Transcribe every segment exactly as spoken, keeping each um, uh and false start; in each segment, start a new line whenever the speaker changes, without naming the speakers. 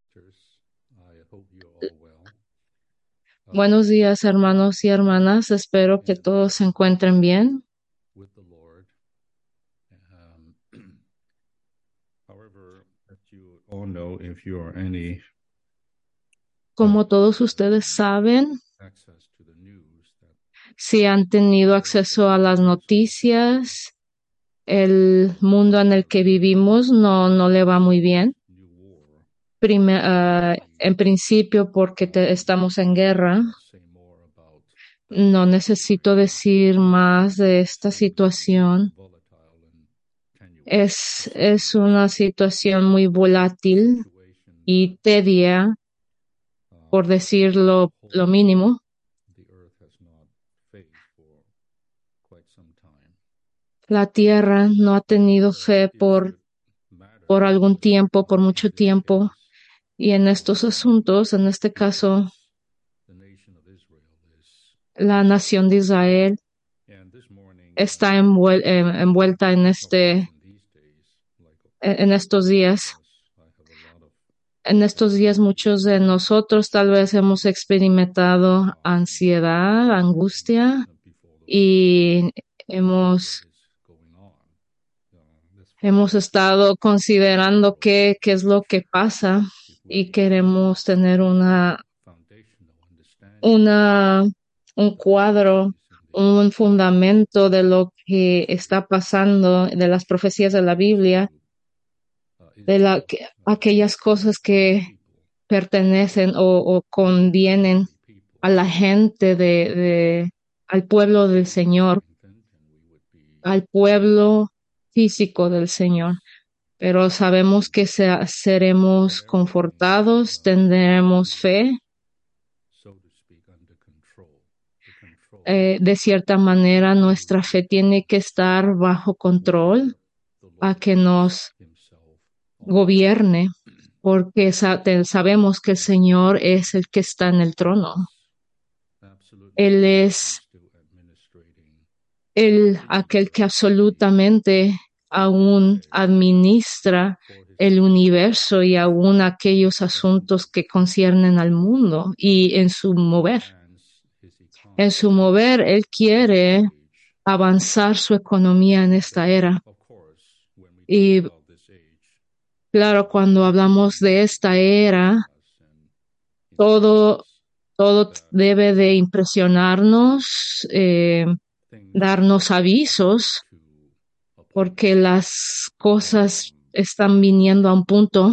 Buenos días, hermanos y hermanas. Espero que todos se encuentren bien. Como todos ustedes saben, si han tenido acceso a las noticias, el mundo en el que vivimos no, no le va muy bien. Prime- ah, en principio, porque te- estamos en guerra. No necesito decir más de esta situación. Es, es una situación muy volátil y tedia, por decirlo lo mínimo. La tierra no ha tenido fe por, por algún tiempo, por mucho tiempo, y en estos asuntos, en este caso, la nación de Israel está envuel- eh, envuelta en este, en estos días. En estos días muchos de nosotros tal vez hemos experimentado ansiedad, angustia y hemos, hemos estado considerando qué, qué es lo que pasa y queremos tener una, una, un cuadro, un fundamento de lo que está pasando, de las profecías de la Biblia, de la, que- aquellas cosas que pertenecen o, o convienen a la gente de, de, al pueblo del Señor, al pueblo físico del Señor. Pero sabemos que se- seremos confortados, tendremos fe, eh, de cierta manera nuestra fe tiene que estar bajo control a que nos gobierne, porque sa- te- sabemos que el Señor es el que está en el trono. Él es el, aquel que absolutamente aún administra el universo y aún aquellos asuntos que conciernen al mundo y en su mover. En su mover, Él quiere avanzar su economía en esta era. Y claro, cuando hablamos de esta era, todo, todo debe de impresionarnos, eh, darnos avisos, porque las cosas están viniendo a un punto,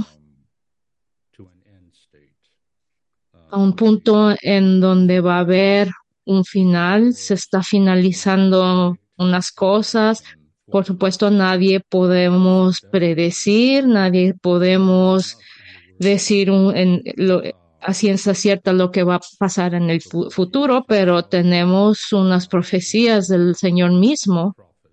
a un punto en donde va a haber un final, se está finalizando unas cosas. Por supuesto, nadie podemos predecir, nadie podemos decir un- en lo- a ciencia cierta lo que va a pasar en el fu- futuro, pero tenemos unas profecías del Señor mismo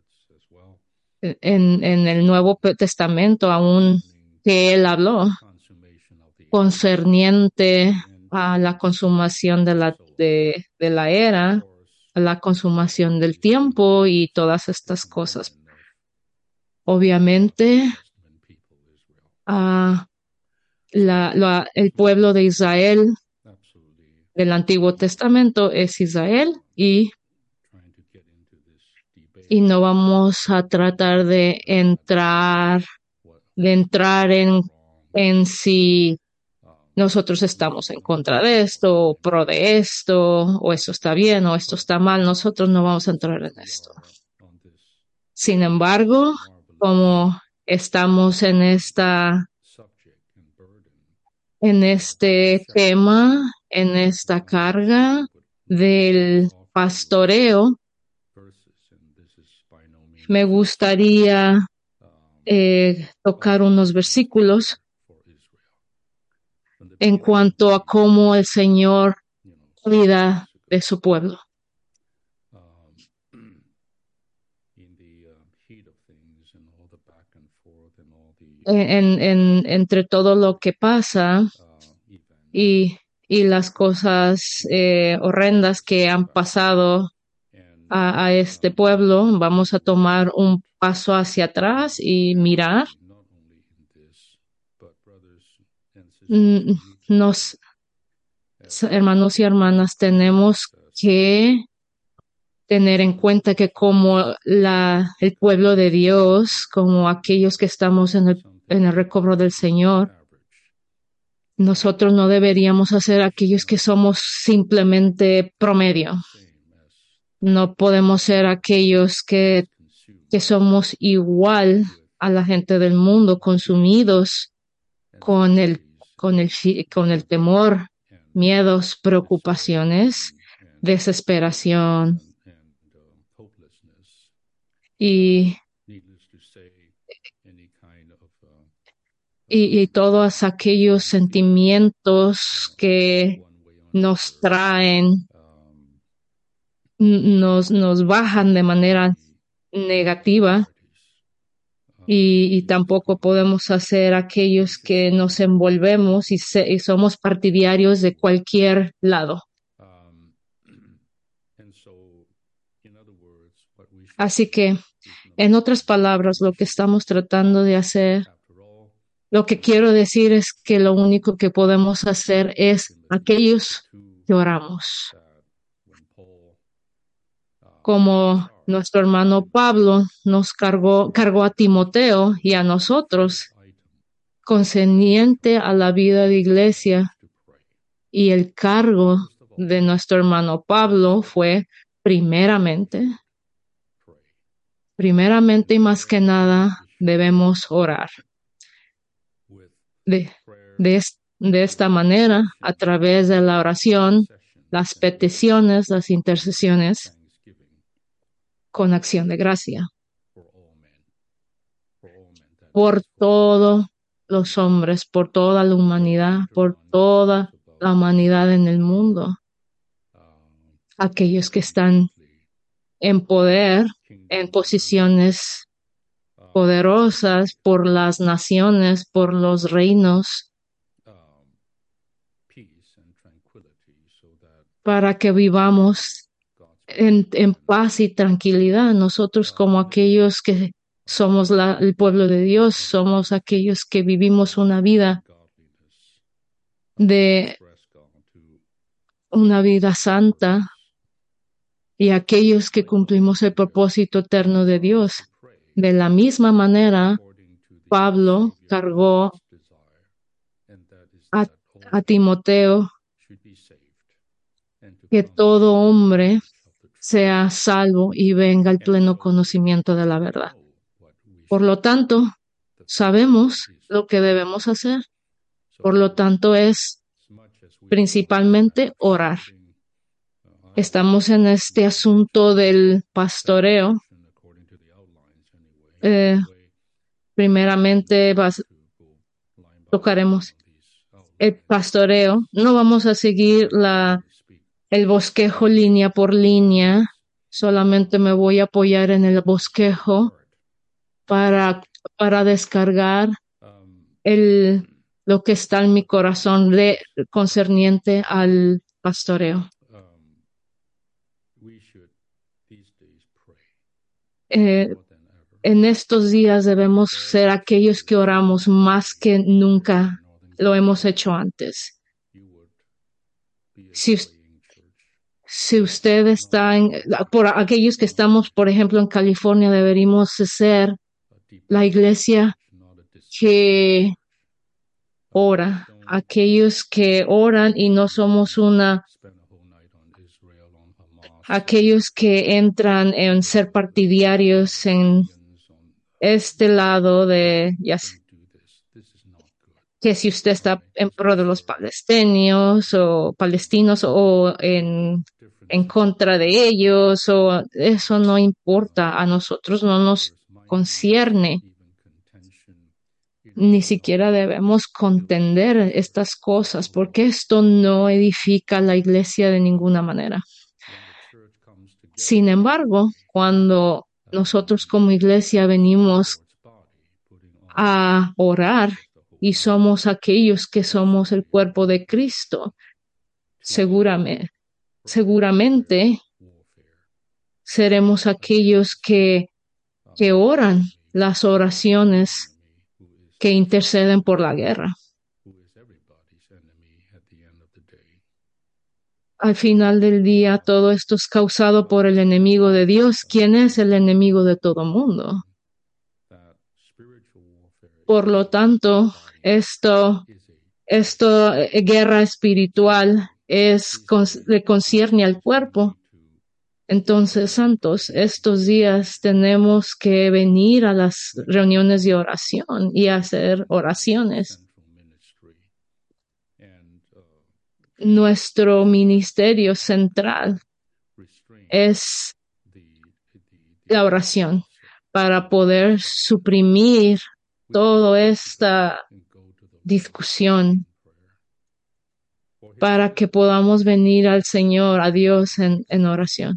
en, en el Nuevo Testamento aún que Él habló concerniente a la consumación de la, de, de la era, a la consumación del tiempo y todas estas cosas. Obviamente, a la, la, el pueblo de Israel del Antiguo Testamento es Israel y, y no vamos a tratar de entrar, de entrar en, en si nosotros estamos en contra de esto, o pro de esto, o esto está bien, o esto está mal. Nosotros no vamos a entrar en esto. Sin embargo, como estamos en esta, en este tema, en esta carga del pastoreo, me gustaría eh, tocar unos versículos en cuanto a cómo el Señor cuida de su pueblo. En, en, entre todo lo que pasa y, y las cosas eh, horrendas que han pasado a, a este pueblo, vamos a tomar un paso hacia atrás y mirar mm, nos, hermanos y hermanas, tenemos que tener en cuenta que como la, el pueblo de Dios, como aquellos que estamos en el, en el recobro del Señor, nosotros no deberíamos hacer aquellos que somos simplemente promedio. No podemos ser aquellos que, que somos igual a la gente del mundo, consumidos con el, con el, con el temor, miedos, preocupaciones, desesperación y, y, y todos aquellos sentimientos que nos traen, nos, nos bajan de manera negativa. Y, y tampoco podemos hacer aquellos que nos envolvemos y, se, y somos partidarios de cualquier lado. Así que, en otras palabras, lo que estamos tratando de hacer, lo que quiero decir es que lo único que podemos hacer es aquellos que oramos. Como nuestro hermano Pablo nos cargó, cargó a Timoteo y a nosotros, concerniente a la vida de iglesia, y el cargo de nuestro hermano Pablo fue primeramente, primeramente y más que nada debemos orar. De, de, de esta manera, a través de la oración, las peticiones, las intercesiones, con acción de gracia, por todos los hombres, por toda la humanidad, por toda la humanidad en el mundo, aquellos que están en poder, en posiciones poderosas, por las naciones, por los reinos, para que vivamos en, en paz y tranquilidad. Nosotros como aquellos que somos la, el pueblo de Dios, somos aquellos que vivimos una vida de una vida santa y aquellos que cumplimos el propósito eterno de Dios. De la misma manera, Pablo cargó a, a Timoteo que todo hombre sea salvo y venga al pleno conocimiento de la verdad. Por lo tanto, sabemos lo que debemos hacer. Por lo tanto, es principalmente orar. Estamos en este asunto del pastoreo. Eh, primeramente vas, tocaremos el pastoreo. No vamos a seguir la, el bosquejo línea por línea. Solamente me voy a apoyar en el bosquejo para, para descargar el, lo que está en mi corazón de, concerniente al pastoreo. Eh, en estos días debemos ser aquellos que oramos más que nunca lo hemos hecho antes. Si, si usted está en, por aquellos que estamos, por ejemplo, en California, deberíamos ser la iglesia que ora, aquellos que oran y no somos una, aquellos que entran en ser partidarios en este lado de, ya sé, que si usted está en pro de los palestinos o palestinos o en, en contra de ellos, o eso no importa, a nosotros no nos concierne. Ni siquiera debemos contender estas cosas, porque esto no edifica la iglesia de ninguna manera. Sin embargo, cuando nosotros como iglesia venimos a orar y somos aquellos que somos el cuerpo de Cristo, seguramente, seguramente seremos aquellos que, que oran las oraciones que interceden por la guerra. Al final del día, todo esto es causado por el enemigo de Dios. ¿Quién es el enemigo de todo mundo? Por lo tanto, esto, esto, eh, guerra espiritual es, cons- le concierne al cuerpo. Entonces, santos, estos días tenemos que venir a las reuniones de oración y hacer oraciones. Nuestro ministerio central es la oración para poder suprimir toda esta discusión, para que podamos venir al Señor, a Dios en, en oración.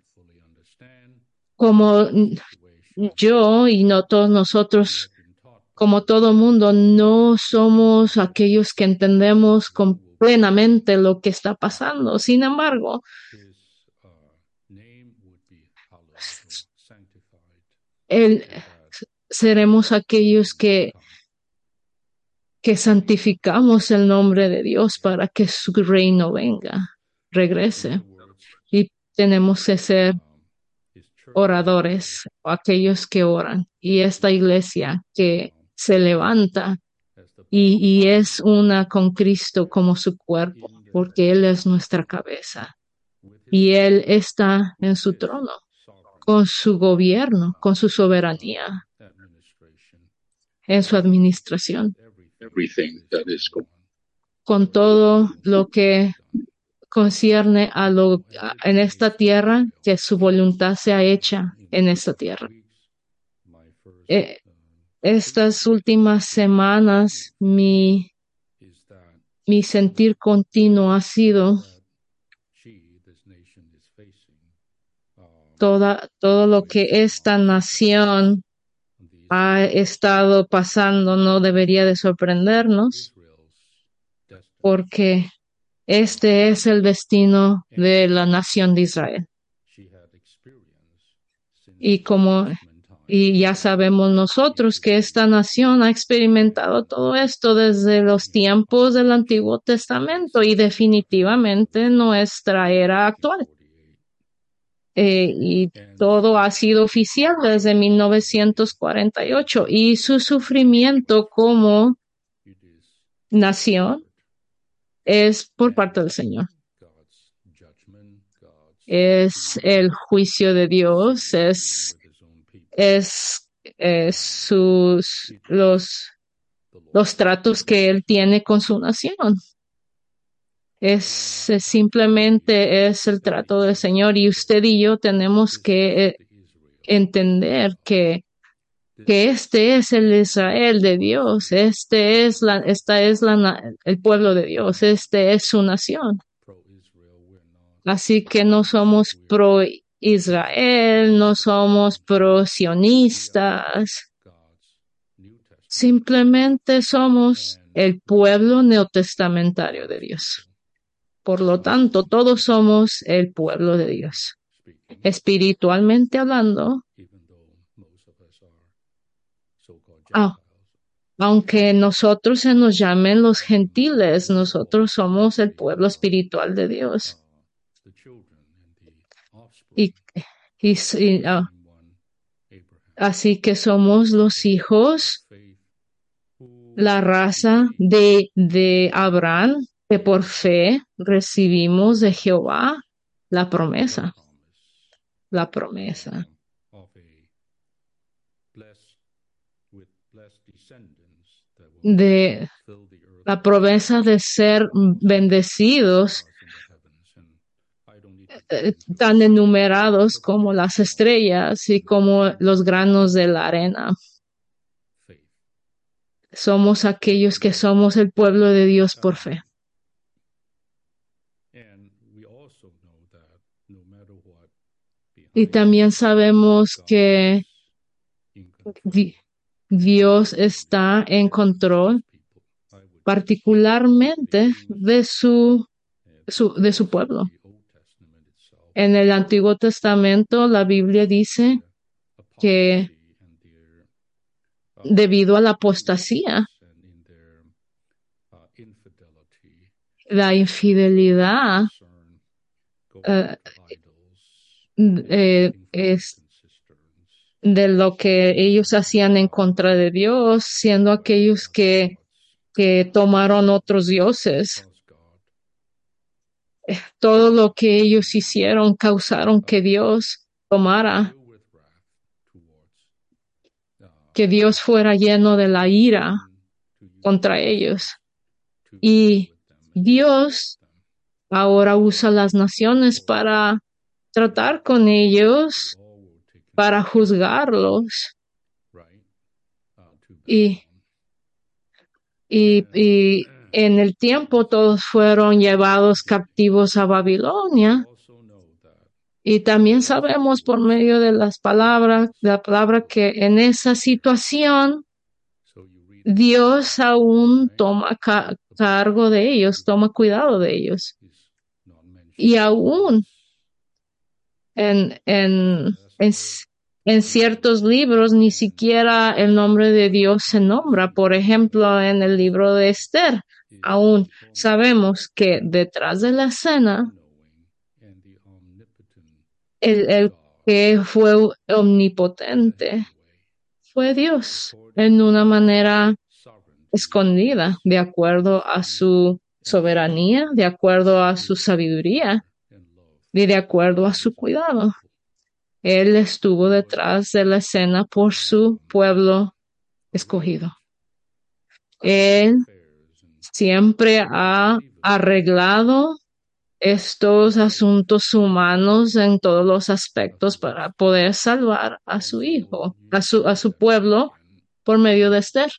Como yo y no todos nosotros, como todo mundo, no somos aquellos que entendemos con plenamente lo que está pasando. Sin embargo, el, seremos aquellos que, que santificamos el nombre de Dios para que su reino venga, regrese. Y tenemos que ser oradores, aquellos que oran. Y esta iglesia que se levanta y, y es una con Cristo como su cuerpo, porque Él es nuestra cabeza. Y Él está en su trono, con su gobierno, con su soberanía, en su administración, con todo lo que concierne a lo a, en esta tierra, que su voluntad sea hecha en esta tierra. Eh, estas últimas semanas, mi, mi sentir continuo ha sido toda, todo lo que esta nación ha estado pasando no debería de sorprendernos, porque este es el destino de la nación de Israel. Y como y ya sabemos nosotros que esta nación ha experimentado todo esto desde los tiempos del Antiguo Testamento y definitivamente nuestra era actual. Eh, y todo ha sido oficial desde mil novecientos cuarenta y ocho y su sufrimiento como nación es por parte del Señor. Es el juicio de Dios, es, es, es sus, los, los tratos que Él tiene con su nación. Es, es simplemente es el trato del Señor y usted y yo tenemos que eh, entender que que este es el Israel de Dios, este es la, esta es la, el pueblo de Dios, este es su nación. Así que no somos pro Israel, no somos pro sionistas, simplemente somos el pueblo neotestamentario de Dios. Por lo tanto, todos somos el pueblo de Dios. Espiritualmente hablando, ah, aunque nosotros se nos llamen los gentiles, nosotros somos el pueblo espiritual de Dios. Y, y, y ah, así que somos los hijos, la raza de, de Abraham, que por fe recibimos de Jehová la promesa, la promesa. De la promesa de ser bendecidos, eh, tan enumerados como las estrellas y como los granos de la arena. Somos aquellos que somos el pueblo de Dios por fe. Y también sabemos que di- Dios está en control, particularmente de su, su, de su pueblo. En el Antiguo Testamento, la Biblia dice que debido a la apostasía la infidelidad eh, eh, es de lo que ellos hacían en contra de Dios, siendo aquellos que, que tomaron otros dioses. Todo lo que ellos hicieron causaron que Dios tomara, que Dios fuera lleno de la ira contra ellos. Y Dios ahora usa las naciones para tratar con ellos, para juzgarlos. Y, y, y en el tiempo todos fueron llevados captivos a Babilonia. Y también sabemos por medio de las palabras, de la palabra que en esa situación Dios aún toma ca cargo de ellos, toma cuidado de ellos. Y aún en, en, en, en ciertos libros ni siquiera el nombre de Dios se nombra. Por ejemplo, en el libro de Esther, aún sabemos que detrás de la escena, el, el que fue omnipotente fue Dios en una manera escondida, de acuerdo a su soberanía, de acuerdo a su sabiduría y de acuerdo a su cuidado. Él estuvo detrás de la escena por su pueblo escogido. Él siempre ha arreglado estos asuntos humanos en todos los aspectos para poder salvar a su hijo, a su, a su pueblo por medio de Esther.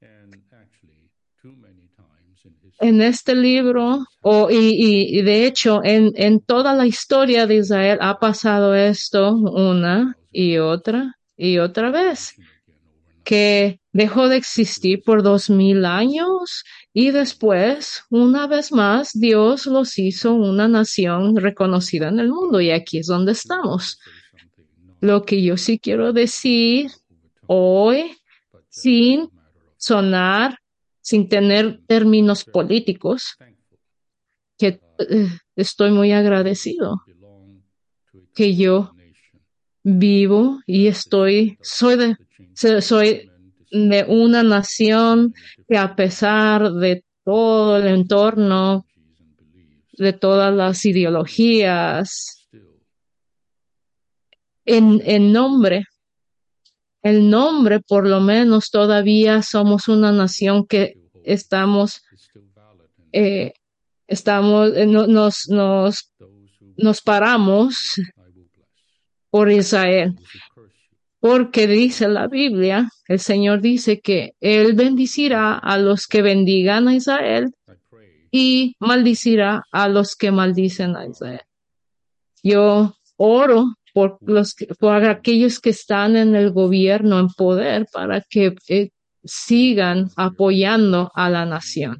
En este libro, oh, y, y, y de hecho, en, en toda la historia de Israel ha pasado esto una y otra y otra vez, que dejó de existir por dos mil años y después, una vez más, Dios los hizo una nación reconocida en el mundo y aquí es donde estamos. Lo que yo sí quiero decir hoy, sin sonar, sin tener términos políticos, que eh, estoy muy agradecido que yo vivo y estoy, soy de, soy de una nación que a pesar de todo el entorno, de todas las ideologías, en, en nombre, el nombre por lo menos todavía somos una nación que estamos, eh, estamos, eh, no, nos, nos, nos paramos por Israel. Porque dice la Biblia, el Señor dice que Él bendicirá a los que bendigan a Israel y maldicirá a los que maldicen a Israel. Yo oro por los que, por aquellos que están en el gobierno, en poder, para que eh, sigan apoyando a la nación.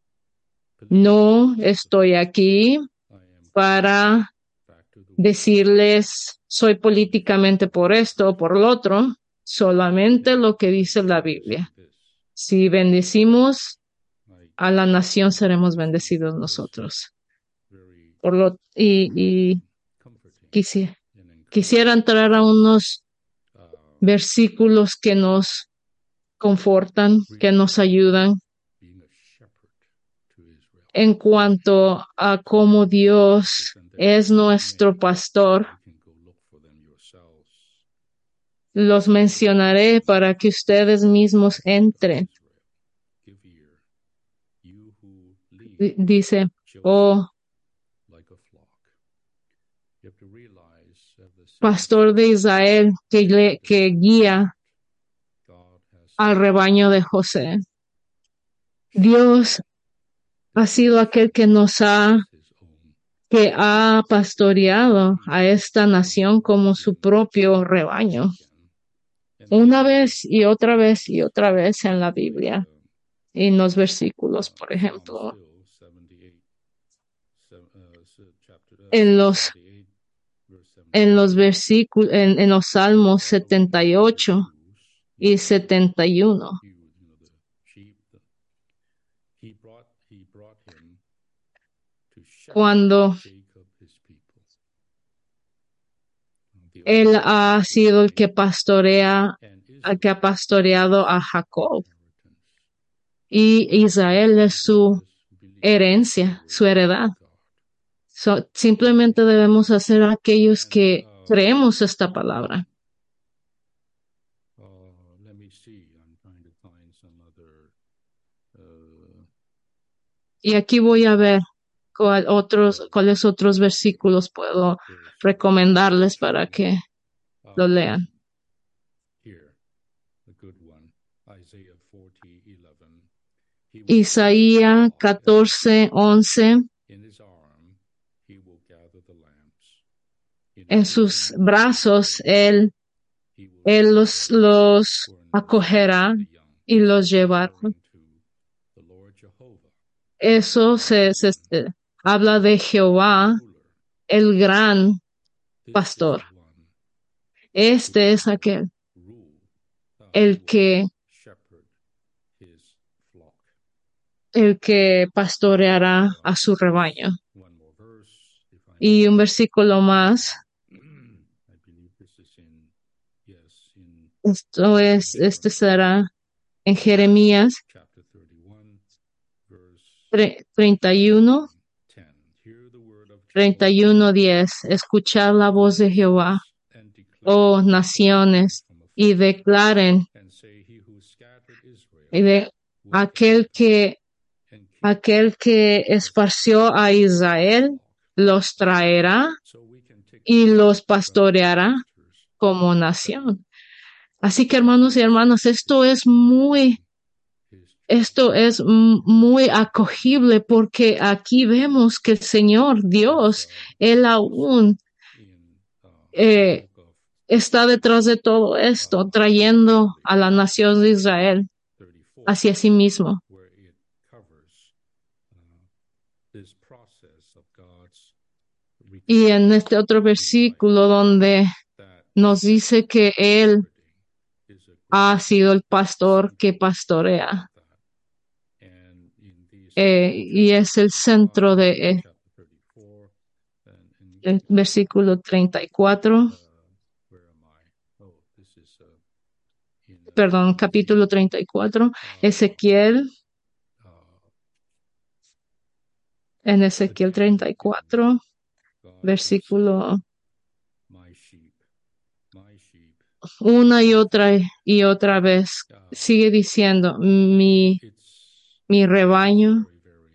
No estoy aquí para decirles soy políticamente por esto o por lo otro, solamente lo que dice la Biblia. Si bendecimos a la nación, seremos bendecidos nosotros. Por lo, y, y quisiera, quisiera entrar a unos versículos que nos confortan, que nos ayudan en cuanto a cómo Dios es nuestro pastor. Los mencionaré para que ustedes mismos entren. D- Dice, oh, pastor de Israel que, le, que guía al rebaño de José. Dios ha sido aquel que nos ha, que ha pastoreado a esta nación como su propio rebaño. Una vez y otra vez y otra vez en la Biblia. En los versículos, por ejemplo, en los, en los versículos, en, en los Salmos setenta y ocho y setenta y uno. cuando Él ha sido el que pastorea, el que ha pastoreado a Jacob. Y Israel es su herencia, su heredad. So, simplemente debemos hacer aquellos que creemos esta palabra. Y aquí voy a ver cuál otros, cuáles otros versículos puedo recomendarles para que lo lean. Isaías catorce, once. En sus brazos él, él los, los acogerá y los llevará. Eso se, se, se habla de Jehová, el gran pastor. Este es aquel, el que, el que pastoreará a su rebaño. Y un versículo más. Esto es, este será en Jeremías treinta y uno, treinta y uno, diez. Escuchad la voz de Jehová, oh naciones, y declaren, y de aquel que, aquel que esparció a Israel, los traerá y los pastoreará como nación. Así que, hermanos y hermanas, esto es muy, esto es muy acogible porque aquí vemos que el Señor Dios, Él aún eh, está detrás de todo esto, trayendo a la nación de Israel hacia sí mismo. Y en este otro versículo donde nos dice que Él ha sido el pastor que pastorea. Eh, y es el centro de eh, el versículo treinta y cuatro. Perdón, capítulo treinta y cuatro. Ezequiel. En Ezequiel treinta y cuatro, versículo una y otra y otra vez sigue diciendo mi mi rebaño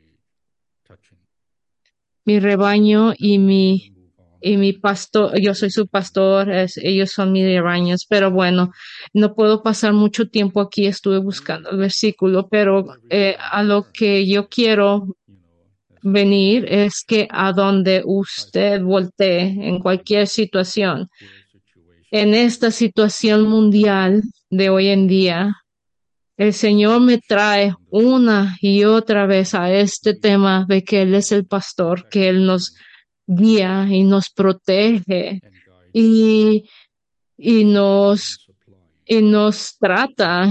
mi rebaño y mi y mi pastor, yo soy su pastor, es, ellos son mis rebaños, pero bueno, no puedo pasar mucho tiempo aquí, estuve buscando el versículo, pero eh, a lo que yo quiero venir es que a donde usted voltee en cualquier situación, en esta situación mundial de hoy en día, el Señor me trae una y otra vez a este tema de que Él es el pastor, que Él nos guía y nos protege y, y nos, y nos trata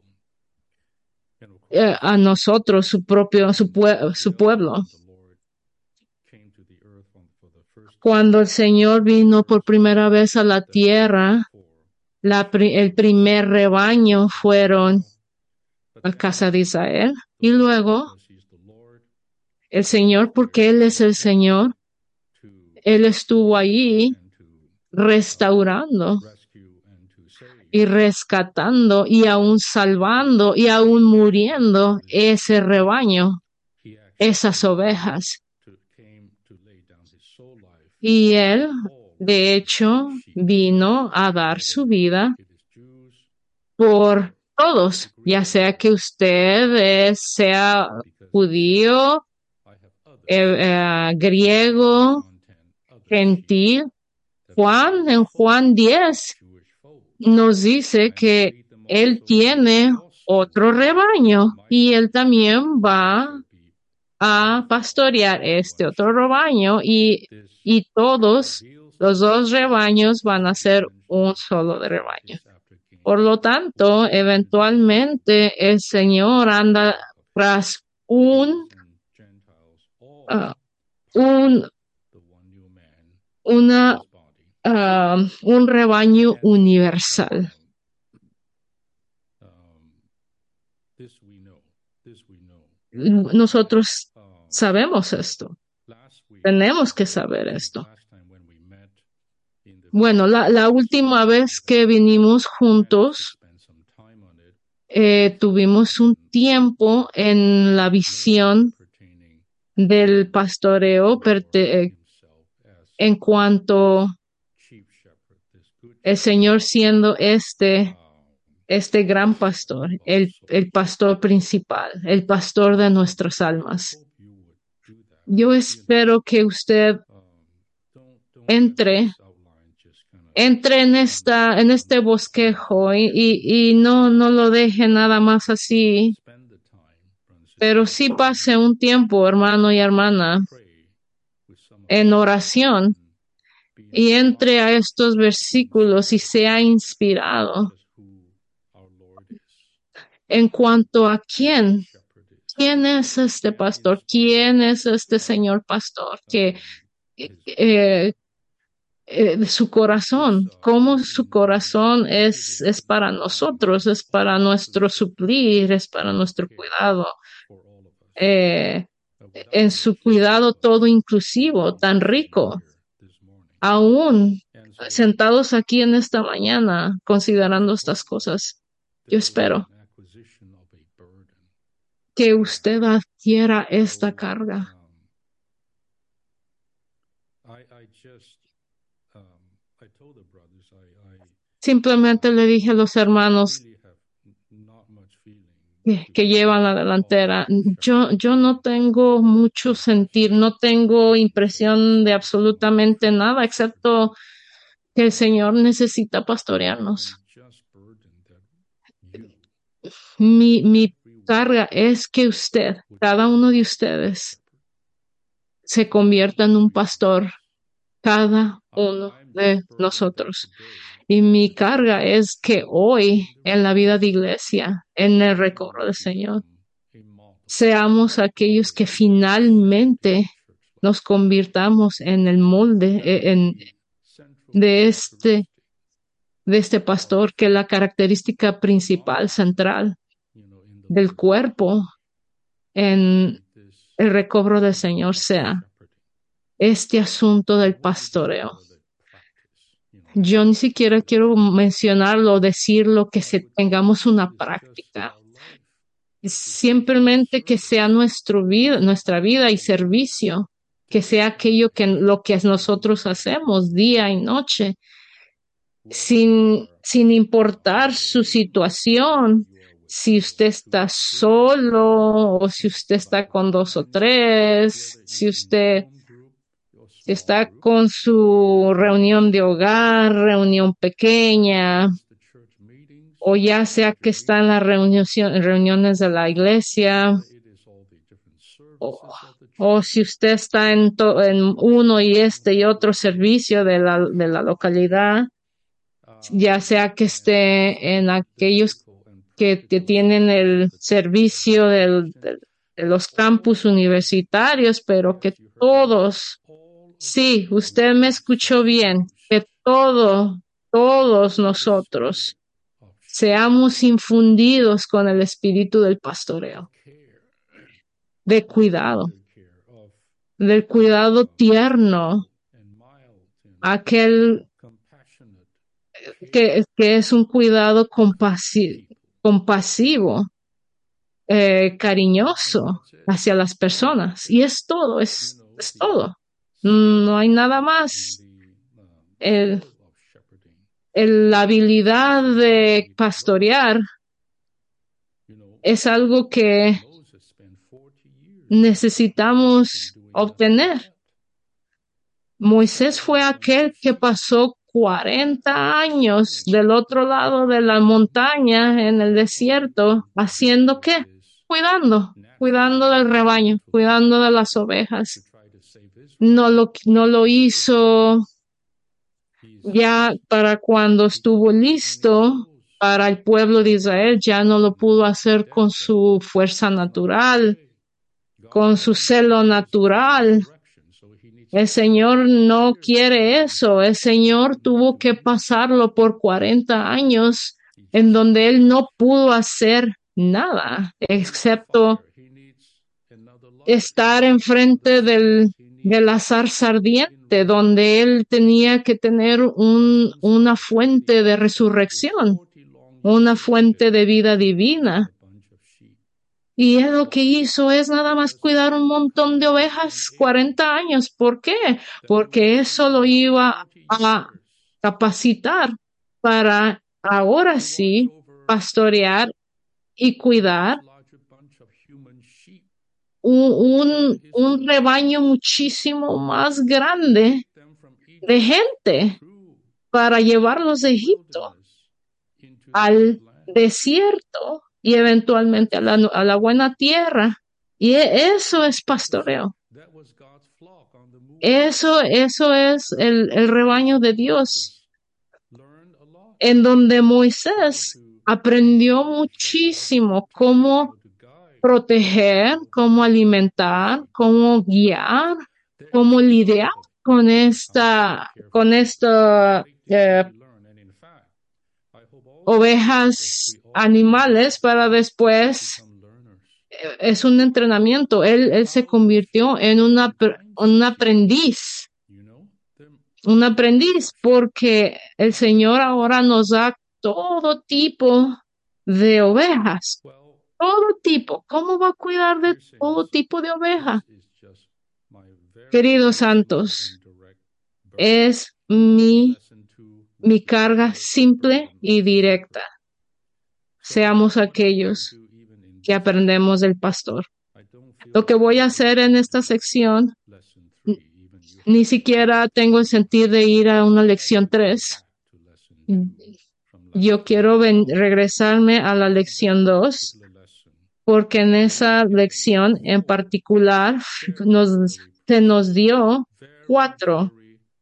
eh, a nosotros, su propio, su, pue- su pueblo. Cuando el Señor vino por primera vez a la tierra, la, el primer rebaño fueron la casa de Israel. Y luego, el Señor, porque Él es el Señor, Él estuvo allí restaurando y rescatando y aún salvando y aún muriendo ese rebaño, esas ovejas. Y Él, de hecho, vino a dar su vida por todos, ya sea que usted es, sea judío, eh, eh, griego, gentil. Juan, en Juan diez, nos dice que Él tiene otro rebaño y Él también va a pastorear este otro rebaño y, y todos los dos rebaños van a ser un solo rebaño. Por lo tanto, eventualmente el Señor anda tras un uh, un, una, uh, un rebaño universal. Nosotros sabemos esto. Tenemos que saber esto. Bueno, la, la última vez que vinimos juntos, eh, tuvimos un tiempo en la visión del pastoreo perte- eh, en cuanto el Señor siendo este, este gran pastor, el, el pastor principal, el pastor de nuestras almas. Yo espero que usted entre, entre en esta, en este bosquejo y, y, y no, no lo deje nada más así, pero sí pase un tiempo, hermano y hermana, en oración y entre a estos versículos y sea inspirado en cuanto a quién, quién es este pastor, quién es este señor pastor que eh, eh, su corazón, cómo su corazón es, es para nosotros, es para nuestro suplir, es para nuestro cuidado. Eh, en su cuidado todo inclusivo, tan rico, aún sentados aquí en esta mañana considerando estas cosas. Yo espero que usted adquiera esta carga. Simplemente le dije a los hermanos que, que llevan la delantera, yo, yo no tengo mucho sentir, no tengo impresión de absolutamente nada, excepto que el Señor necesita pastorearnos. Mi, mi carga es que usted, cada uno de ustedes, se convierta en un pastor, cada uno de nosotros. Y mi carga es que hoy, en la vida de iglesia, en el recobro del Señor, seamos aquellos que finalmente nos convirtamos en el molde eh, en, de este, de este pastor, que la característica principal, central del cuerpo en el recobro del Señor sea este asunto del pastoreo. Yo ni siquiera quiero mencionarlo, decirlo, que se, tengamos una práctica. Simplemente que sea nuestro vida, nuestra vida y servicio, que sea aquello que lo que nosotros hacemos día y noche, sin, sin importar su situación, si usted está solo o si usted está con dos o tres, si usted está con su reunión de hogar, reunión pequeña, o ya sea que está en las reuniones de la iglesia, o, o si usted está en, to, en uno y este y otro servicio de la, de la localidad, ya sea que esté en aquellos que, que tienen el servicio del, del, de los campus universitarios, pero que todos, sí, usted me escuchó bien, que todo, todos nosotros seamos infundidos con el espíritu del pastoreo, de cuidado, del cuidado tierno, aquel que, que es un cuidado compasi compasivo, eh, cariñoso hacia las personas. Y es todo, es, es todo. No hay nada más. El, el, la habilidad de pastorear es algo que necesitamos obtener. Moisés fue aquel que pasó cuarenta años del otro lado de la montaña en el desierto, ¿haciendo qué? Cuidando, cuidando del rebaño, cuidando de las ovejas. No lo, no lo hizo ya para cuando estuvo listo para el pueblo de Israel, ya no lo pudo hacer con su fuerza natural. con su celo natural. El Señor no quiere eso. El Señor tuvo que pasarlo por cuarenta años en donde Él no pudo hacer nada, excepto estar enfrente del, de la zarza ardiente, donde Él tenía que tener un, una fuente de resurrección, una fuente de vida divina. Y él lo que hizo es nada más cuidar un montón de ovejas cuarenta años. ¿Por qué? Porque eso lo iba a capacitar para ahora sí pastorear y cuidar un, un, un rebaño muchísimo más grande de gente para llevarlos de Egipto al desierto y eventualmente a la, a la buena tierra. Y eso es pastoreo. Eso, eso es el, el rebaño de Dios, en donde Moisés aprendió muchísimo cómo proteger, cómo alimentar, cómo guiar, cómo lidiar con esta, con esta eh, ovejas animales para después, eh, es un entrenamiento. Él, él se convirtió en una, un aprendiz, un aprendiz porque el Señor ahora nos da todo tipo de ovejas, todo tipo. ¿Cómo va a cuidar de todo tipo de oveja? Queridos santos, es mi, mi carga simple y directa. Seamos aquellos que aprendemos del pastor. Lo que voy a hacer en esta sección, ni siquiera tengo el sentido de ir a una lección tres. Yo quiero ven, regresarme a la lección dos, porque en esa lección en particular nos, se nos dio cuatro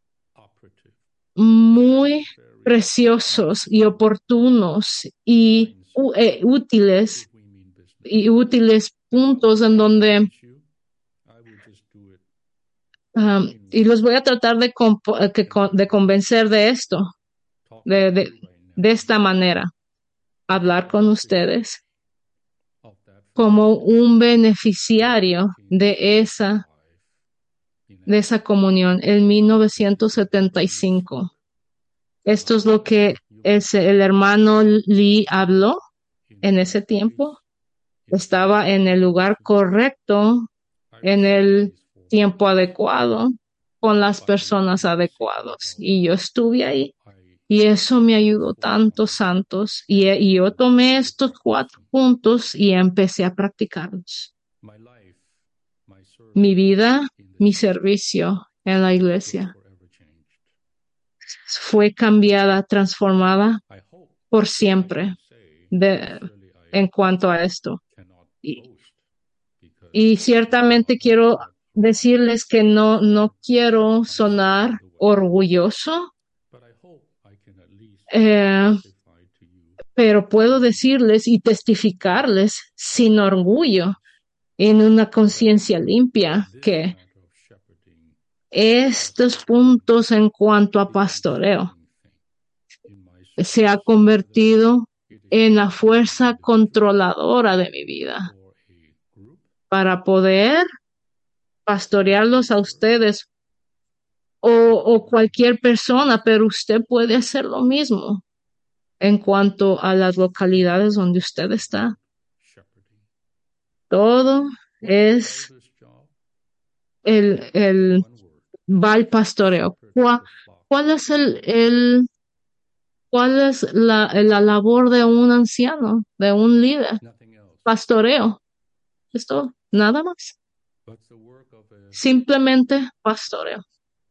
muy preciosos y oportunos y uh, útiles y útiles puntos en donde um, y los voy a tratar de, de convencer de esto, de, de, de esta manera, hablar con ustedes como un beneficiario de esa, de esa comunión en mil novecientos setenta y cinco. Esto es lo que es el hermano Lee habló en ese tiempo. Estaba en el lugar correcto, en el tiempo adecuado, con las personas adecuadas. Y yo estuve ahí. Y eso me ayudó tanto, santos. Y, y yo tomé estos cuatro puntos y empecé a practicarlos. Mi vida, mi servicio en la iglesia fue cambiada, transformada por siempre de, en cuanto a esto. Y, y ciertamente quiero decirles que no, no quiero sonar orgulloso, eh, pero puedo decirles y testificarles sin orgullo, en una conciencia limpia, que estos puntos en cuanto a pastoreo se ha convertido en la fuerza controladora de mi vida para poder pastorearlos a ustedes o, o cualquier persona, pero usted puede hacer lo mismo en cuanto a las localidades donde usted está. Todo es el, el va al pastoreo. ¿Cuál, cuál es el, el cuál es la, la labor de un anciano, de un líder? Pastoreo. Esto, nada más. Simplemente pastoreo.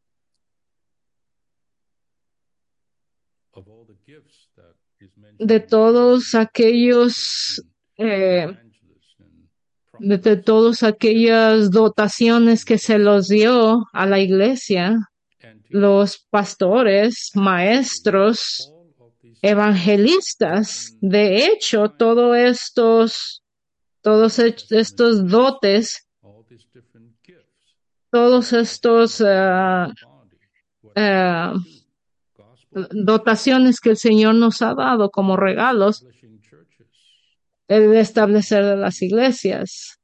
De todos aquellos eh, de, de todas aquellas dotaciones que se los dio a la iglesia, los pastores, maestros, evangelistas, de hecho, todos estos, todos estos dotes todos estos uh, uh, dotaciones que el Señor nos ha dado como regalos, el establecer de las iglesias,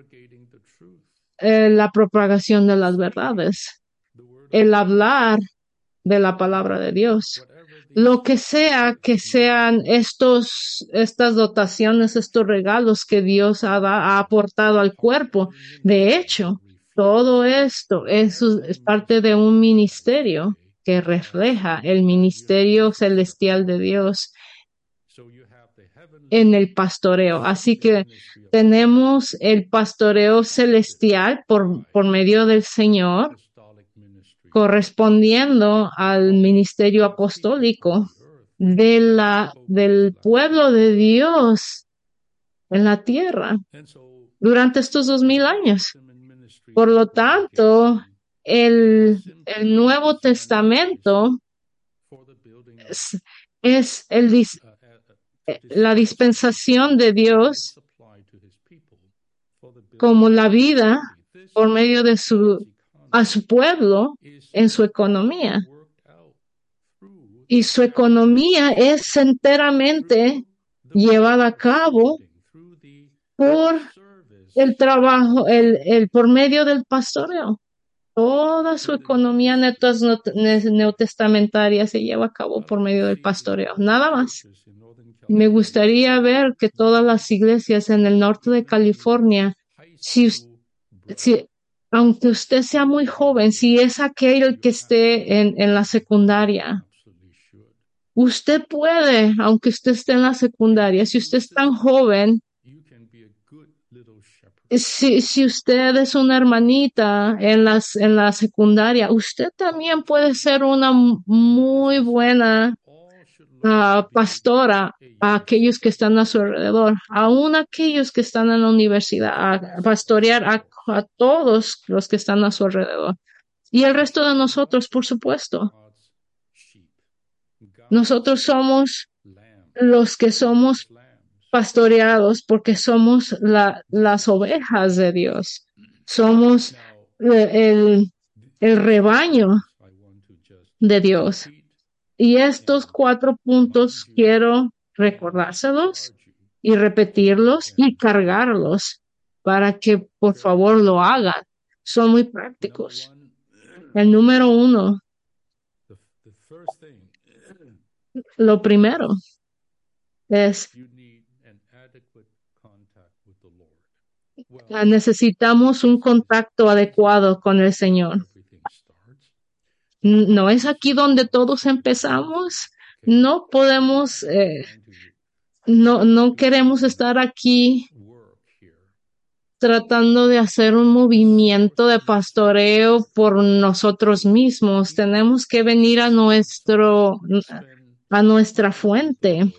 eh, la propagación de las verdades, el hablar de la palabra de Dios. Lo que sea que sean estos, estas dotaciones, estos regalos que Dios ha, ha aportado al cuerpo. De hecho, todo esto es, es parte de un ministerio que refleja el ministerio celestial de Dios en el pastoreo. Así que tenemos el pastoreo celestial por, por medio del Señor, correspondiendo al ministerio apostólico de la, del pueblo de Dios en la tierra durante estos dos mil años. Por lo tanto, el, el Nuevo Testamento es, es el, la dispensación de Dios como la vida por medio de su, a su pueblo en su economía. Y su economía es enteramente llevada a cabo por el trabajo, el, el por medio del pastoreo. Toda su economía neotestamentaria se lleva a cabo por medio del pastoreo. Nada más. Me gustaría ver que todas las iglesias en el norte de California, si, si aunque usted sea muy joven, si es aquel que esté en, en la secundaria, usted puede, aunque usted esté en la secundaria, si usted es tan joven, si, si usted es una hermanita en, las, en la secundaria, usted también puede ser una muy buena uh, pastora a aquellos que están a su alrededor, aún aquellos que están en la universidad, a pastorear a, a todos los que están a su alrededor. Y el resto de nosotros, por supuesto. Nosotros somos los que somos pastoreados porque somos la, las ovejas de Dios. Somos el, el rebaño de Dios. Y estos cuatro puntos quiero recordárselos y repetirlos y cargarlos para que por favor lo hagan. Son muy prácticos. El número uno, lo primero es necesitamos un contacto adecuado con el Señor. ¿No es aquí donde todos empezamos? No podemos, eh, no, no queremos estar aquí tratando de hacer un movimiento de pastoreo por nosotros mismos. Tenemos que venir a nuestro, a nuestra fuente.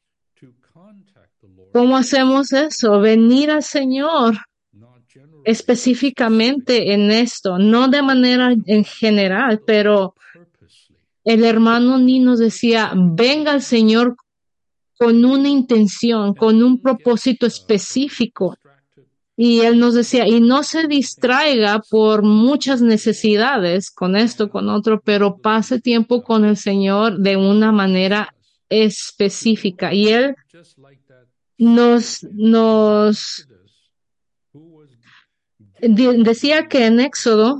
¿Cómo hacemos eso? Venir al Señor específicamente en esto, no de manera en general, pero el hermano Ni nos decía, venga al Señor con una intención, con un propósito específico. Y él nos decía, y no se distraiga por muchas necesidades con esto, con otro, pero pase tiempo con el Señor de una manera específica. Y él nos, nos decía que en Éxodo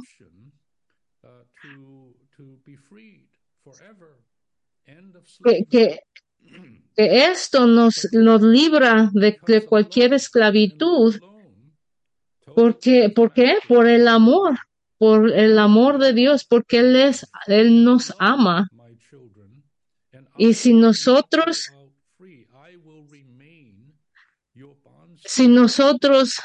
que, que, que esto nos, nos libra de, de cualquier esclavitud. ¿Por qué? ¿Por qué? Por el amor, por el amor de Dios, porque Él es, Él nos ama. Y si nosotros, si nosotros,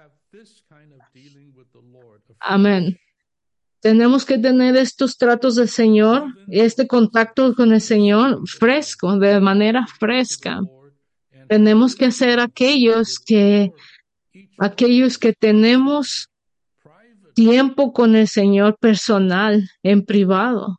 amén, tenemos que tener estos tratos del Señor, este contacto con el Señor fresco, de manera fresca. Tenemos que ser aquellos que, aquellos que tenemos tiempo con el Señor personal, en privado.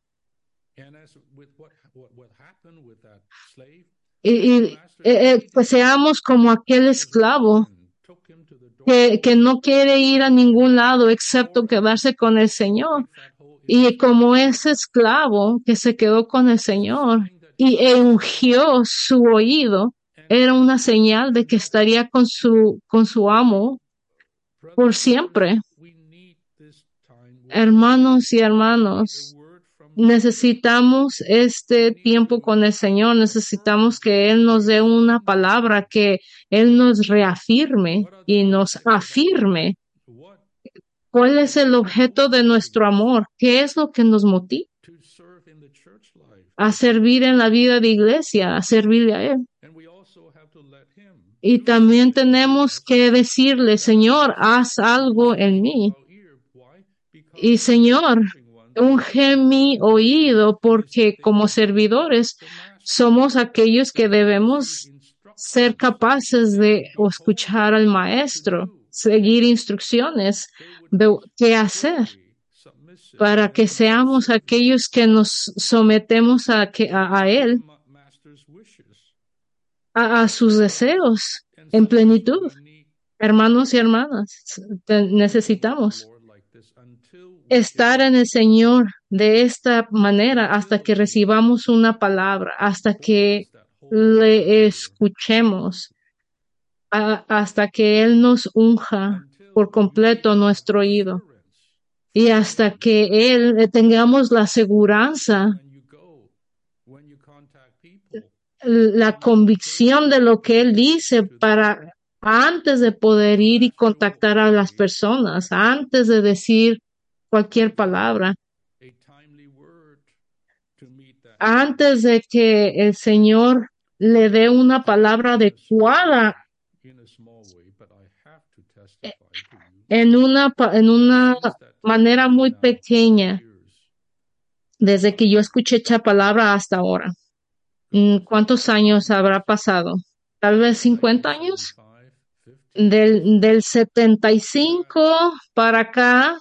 Y, y eh, pues seamos como aquel esclavo que, que no quiere ir a ningún lado excepto quedarse con el Señor. Y como ese esclavo que se quedó con el Señor y e ungió su oído, era una señal de que estaría con su, con su amo por siempre. Hermanos y hermanos, necesitamos este tiempo con el Señor, necesitamos que Él nos dé una palabra, que Él nos reafirme y nos afirme. ¿Cuál es el objeto de nuestro amor? ¿Qué es lo que nos motiva a servir en la vida de iglesia, a servirle a Él? Y también tenemos que decirle, Señor, haz algo en mí. Y Señor, unge mi oído, porque como servidores somos aquellos que debemos ser capaces de escuchar al maestro, seguir instrucciones de qué hacer, para que seamos aquellos que nos sometemos a, que, a, a él, a, a sus deseos en plenitud. Hermanos y hermanas, necesitamos estar en el Señor de esta manera hasta que recibamos una palabra, hasta que le escuchemos, a, hasta que Él nos unja por completo nuestro oído y hasta que Él tengamos la seguranza, la convicción de lo que Él dice para antes de poder ir y contactar a las personas, antes de decir cualquier palabra, antes de que el Señor le dé una palabra adecuada en una, en una manera muy pequeña, desde que yo escuché esa palabra hasta ahora. ¿Cuántos años habrá pasado? Tal vez cincuenta años. Del, del setenta y cinco para acá,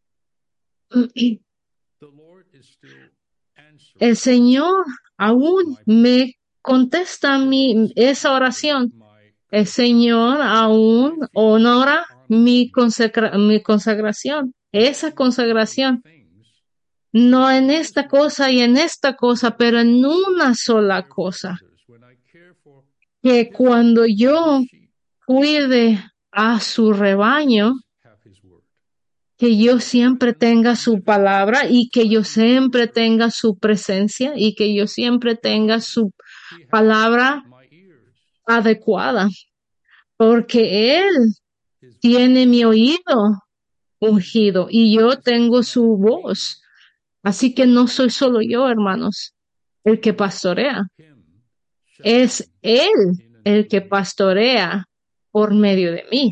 el Señor aún me contesta mi, esa oración. El Señor aún honra mi, consagra, mi consagración, esa consagración. No en esta cosa y en esta cosa, pero en una sola cosa. Que cuando yo cuide a su rebaño, que yo siempre tenga su palabra y que yo siempre tenga su presencia y que yo siempre tenga su palabra adecuada, porque Él tiene mi oído ungido y yo tengo su voz. Así que no soy solo yo, hermanos, el que pastorea. Es Él el que pastorea por medio de mí.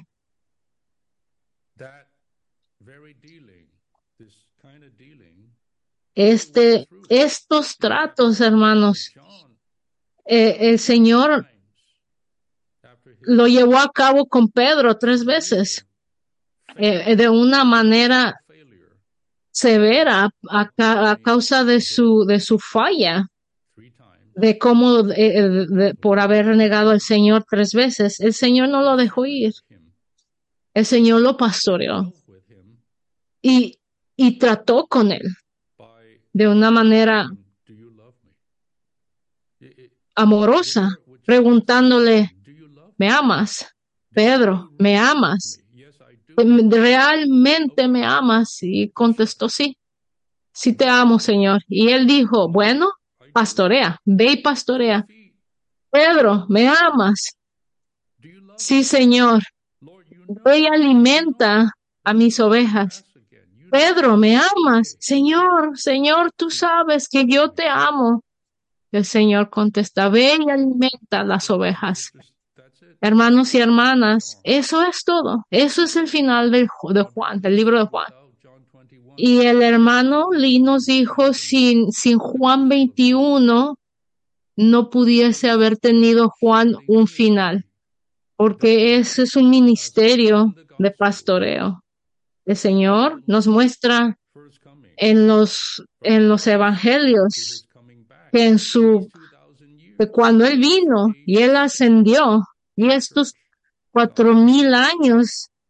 Este, estos tratos, hermanos, eh, el Señor lo llevó a cabo con Pedro tres veces, eh, de una manera severa a, a, a causa de su, de su falla, de cómo, eh, de, de, por haber renegado al Señor tres veces. El Señor no lo dejó ir. El Señor lo pastoreó y, y trató con él de una manera amorosa, preguntándole, ¿me amas? Pedro, ¿me amas? ¿Realmente me amas? Y contestó, sí, sí te amo, Señor. Y él dijo, bueno, pastorea, ve y pastorea. Pedro, ¿me amas? Sí, Señor. Ve y alimenta a mis ovejas. Pedro, ¿me amas? Señor, Señor, tú sabes que yo te amo. El Señor contesta, ve y alimenta las ovejas. Hermanos y hermanas, eso es todo. Eso es el final de, de Juan, del libro de Juan. Y el hermano Lee nos dijo, sin, sin Juan veintiuno, no pudiese haber tenido Juan un final, porque ese es un ministerio de pastoreo. El Señor nos muestra en los, en los evangelios que en su, que cuando Él vino y Él ascendió, y estos cuatro mil años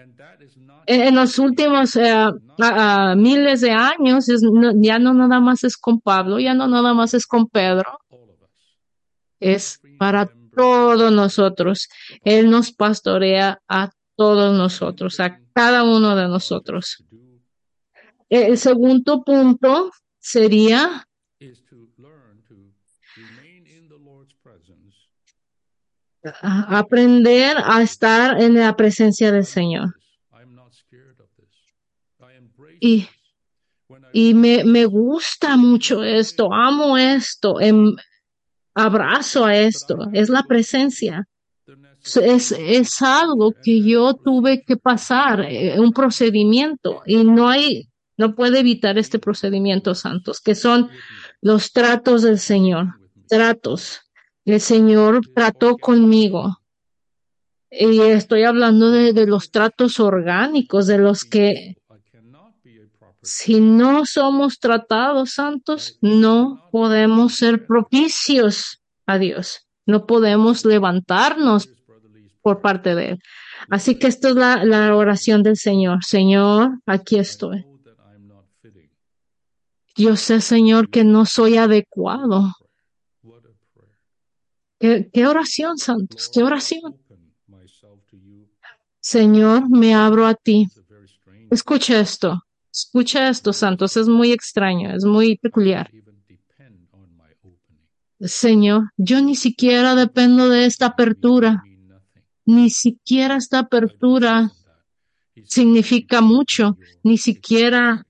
En, en los últimos eh, a- a miles de años, es, no- ya no nada más es con Pablo, ya no nada más es con Pedro, es para todos nosotros. Él nos pastorea a todos nosotros, a cada uno de nosotros. El segundo punto sería a- aprender a estar en la presencia del Señor. Y, y me, me gusta mucho esto, amo esto, em- abrazo a esto, es la presencia. Es, es algo que yo tuve que pasar, eh, un procedimiento, y no hay, no puede evitar este procedimiento, santos, que son los tratos del Señor, tratos. El Señor trató conmigo. Y estoy hablando de, de los tratos orgánicos, de los que si no somos tratados santos, no podemos ser propicios a Dios. No podemos levantarnos por parte de Él. Así que esta es la, la oración del Señor. Señor, aquí estoy. Yo sé, Señor, que no soy adecuado. ¿Qué, qué oración, santos? ¿Qué oración? Señor, me abro a ti. Escucha esto. Escucha esto, santos. Es muy extraño, es muy peculiar. Señor, yo ni siquiera dependo de esta apertura. Ni siquiera esta apertura significa mucho. Ni siquiera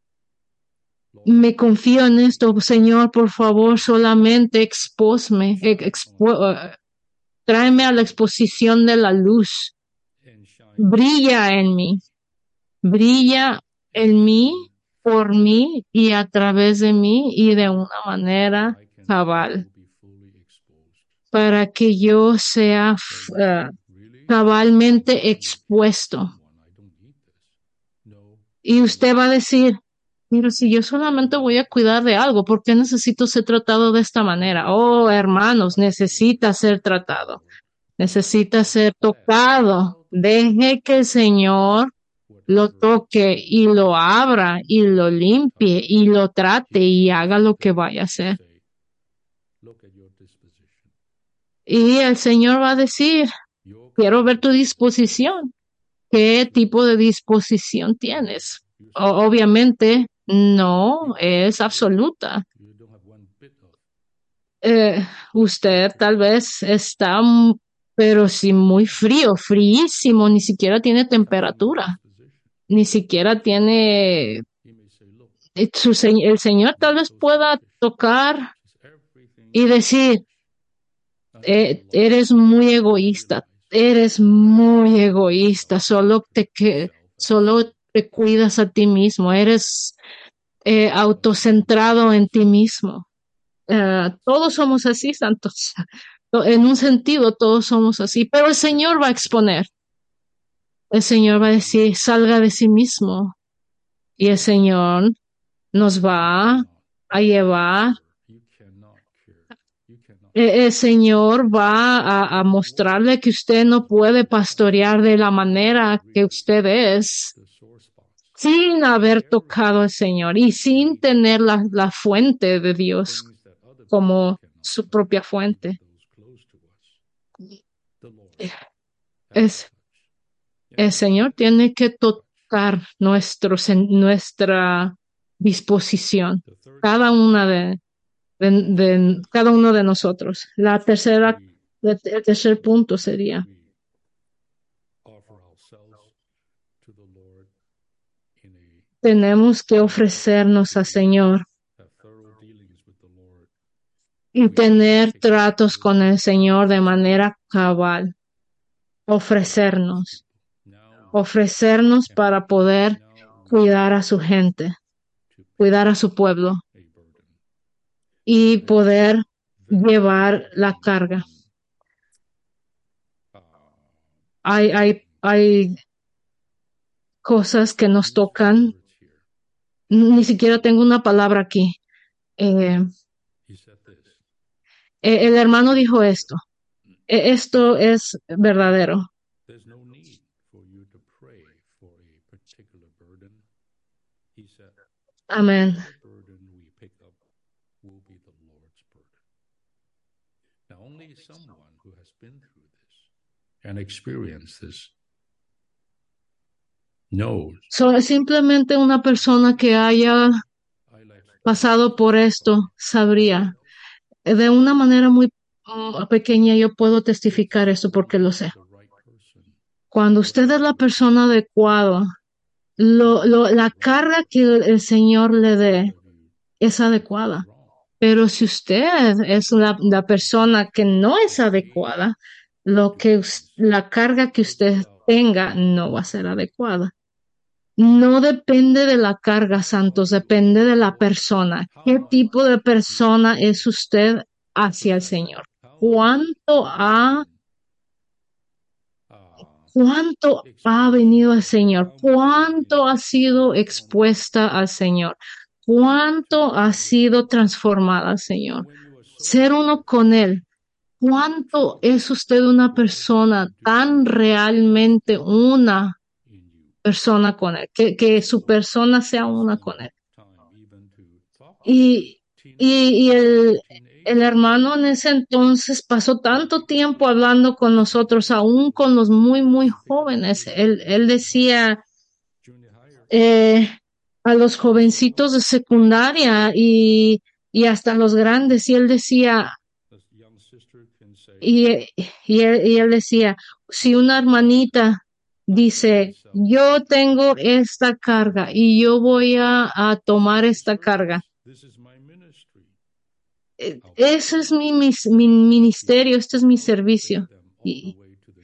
me confío en esto. Señor, por favor, solamente expósme, expo, uh, tráeme a la exposición de la luz. Brilla en mí. Brilla en mí, por mí y a través de mí y de una manera cabal, para que yo sea uh, cabalmente expuesto. Y usted va a decir, pero si yo solamente voy a cuidar de algo, ¿por qué necesito ser tratado de esta manera? Oh, hermanos, necesita ser tratado, necesita ser tocado. Deje que el Señor lo toque y lo abra y lo limpie y lo trate y haga lo que vaya a hacer. Y el Señor va a decir, quiero ver tu disposición. ¿Qué tipo de disposición tienes? O- obviamente no es absoluta. Eh, usted tal vez está, mm, pero sí muy frío, fríísimo, ni siquiera tiene temperatura, ni siquiera tiene, eh, su, se- el Señor tal vez pueda tocar y decir, eh, eres muy egoísta, eres muy egoísta, solo te, que, solo te cuidas a ti mismo, eres eh, autocentrado en ti mismo. Eh, todos somos así, santos. En un sentido, todos somos así, pero el Señor va a exponer. El Señor va a decir, salga de sí mismo. Y el Señor nos va a llevar. El Señor va a, a mostrarle que usted no puede pastorear de la manera que usted es sin haber tocado al Señor y sin tener la, la fuente de Dios como su propia fuente. Es, el Señor tiene que tocar nuestro, nuestra disposición, cada una de, de, de cada uno de nosotros. La tercera, el tercer punto sería, tenemos que ofrecernos al Señor y tener tratos con el Señor de manera cabal. Ofrecernos, ofrecernos para poder cuidar a su gente, cuidar a su pueblo y poder llevar la carga. Hay, hay, hay cosas que nos tocan. Ni siquiera tengo una palabra aquí. Eh, eh, el hermano dijo esto. Eh, esto es verdadero. Amén.
And experience this knows.
So, simplemente una persona que haya pasado por esto sabría. De una manera muy uh, pequeña yo puedo testificar esto porque lo sé. Cuando usted es la persona adecuada, lo, lo, la carga que el Señor le dé es adecuada. Pero si usted es la, la persona que no es adecuada, lo que la carga que usted tenga no va a ser adecuada. No depende de la carga, santos, depende de la persona. ¿Qué tipo de persona es usted hacia el Señor? ¿Cuánto ha, cuánto ha venido al Señor? ¿Cuánto ha sido expuesta al Señor? ¿Cuánto ha sido transformada al Señor? Ser uno con Él. ¿Cuánto es usted una persona tan realmente una persona con Él? Que, que su persona sea una con Él. Y, y, y el, el hermano en ese entonces pasó tanto tiempo hablando con nosotros, aún con los muy, muy jóvenes. Él, él decía eh, a los jovencitos de secundaria y, y hasta los grandes, y él decía, y, y, él, y él decía, si una hermanita dice, yo tengo esta carga y yo voy a, a tomar esta carga, ese es mi, mi, mi ministerio, este es mi servicio. Y,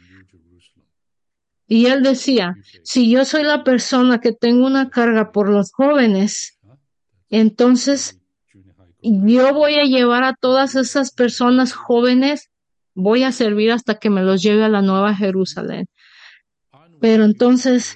y él decía, si yo soy la persona que tengo una carga por los jóvenes, entonces yo voy a llevar a todas esas personas jóvenes, voy a servir hasta que me los lleve a la Nueva Jerusalén. Pero entonces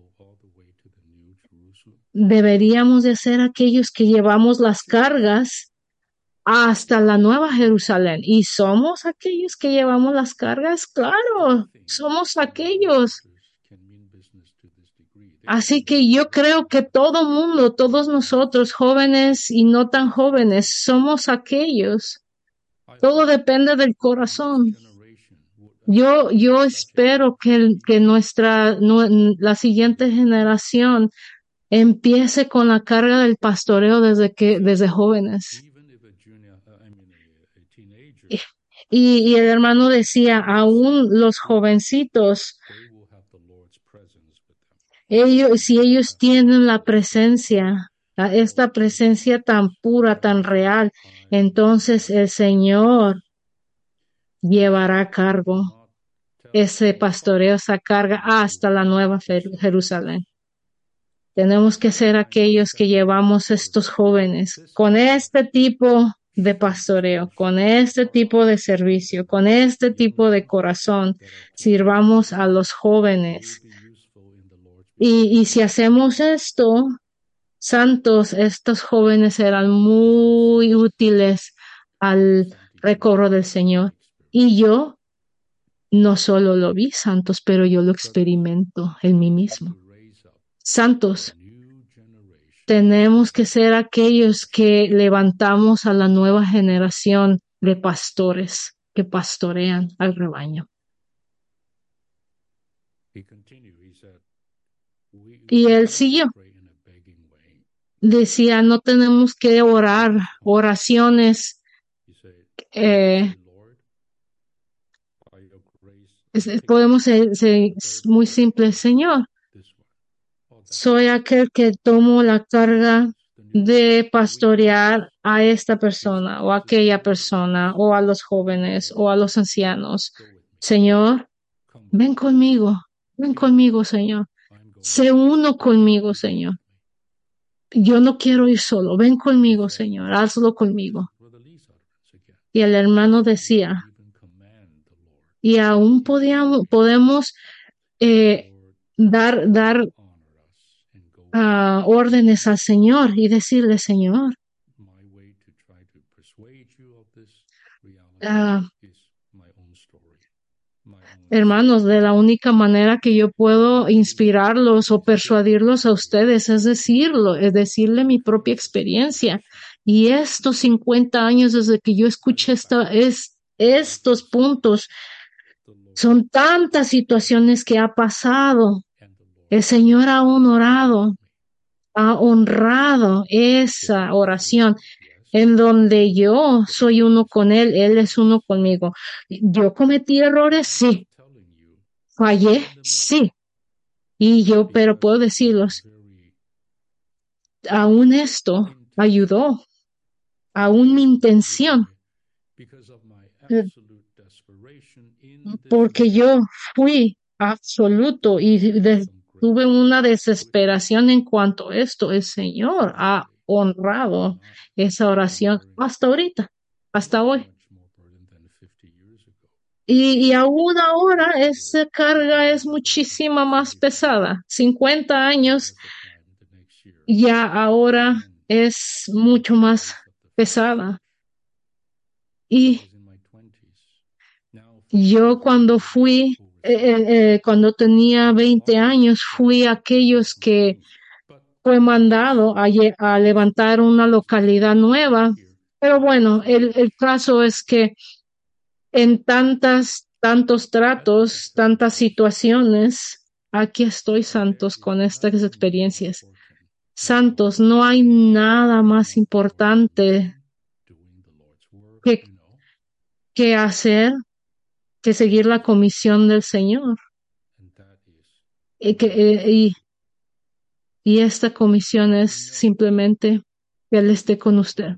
deberíamos de ser aquellos que llevamos las cargas hasta la Nueva Jerusalén. ¿Y somos aquellos que llevamos las cargas? Claro, somos aquellos. Así que yo creo que todo mundo, todos nosotros, jóvenes y no tan jóvenes, somos aquellos. Todo depende del corazón. Yo, yo espero que, que nuestra, nu- la siguiente generación empiece con la carga del pastoreo desde que, desde jóvenes. Y, y el hermano decía, aún los jovencitos, ellos, si ellos tienen la presencia, la- esta presencia tan pura, tan real, entonces el Señor llevará a cargo ese pastoreo, esa carga hasta la nueva Jer- Jerusalén. Tenemos que ser aquellos que llevamos estos jóvenes con este tipo de pastoreo, con este tipo de servicio, con este tipo de corazón. Sirvamos a los jóvenes. Y, y si hacemos esto, santos, estos jóvenes serán muy útiles al recobro del Señor. Y yo no solo lo vi, santos, pero yo lo experimento en mí mismo. Santos, tenemos que ser aquellos que levantamos a la nueva generación de pastores que pastorean al rebaño. Y él siguió. Decía, no tenemos que orar oraciones. Eh, es, es, podemos ser, ser muy simples. Señor, soy aquel que tomo la carga de pastorear a esta persona o a aquella persona o a los jóvenes o a los ancianos. Señor, ven conmigo, ven conmigo, Señor. Sé uno conmigo, Señor. Yo no quiero ir solo, ven conmigo, Señor, hazlo conmigo. Y el hermano decía, y aún podíamos, podemos eh, dar, dar uh, órdenes al Señor y decirle, Señor, uh, Hermanos, de la única manera que yo puedo inspirarlos o persuadirlos a ustedes es decirlo, es decirle mi propia experiencia. Y estos cincuenta años desde que yo escuché esta, es, estos puntos, son tantas situaciones que ha pasado. El Señor ha honorado, ha honrado esa oración en donde yo soy uno con Él, Él es uno conmigo. Yo cometí errores, sí. Fallé, sí. Y yo, pero puedo decirlos, aún esto ayudó, aún mi intención, porque yo fui absoluto y de- tuve una desesperación en cuanto a esto. El Señor ha honrado esa oración hasta ahorita, hasta hoy. Y, y aún ahora esa carga es muchísima más pesada. cincuenta años ya ahora es mucho más pesada. Y yo cuando fui, eh, eh, eh, cuando tenía veinte años, fui aquellos que fue mandado a, lle- a levantar una localidad nueva. Pero bueno, el, el caso es que en tantas, tantos tratos, tantas situaciones, aquí estoy, Santos, con estas experiencias. Santos, no hay nada más importante que, que hacer que seguir la comisión del Señor. Y, que, eh, y, y esta comisión es simplemente que Él esté con usted.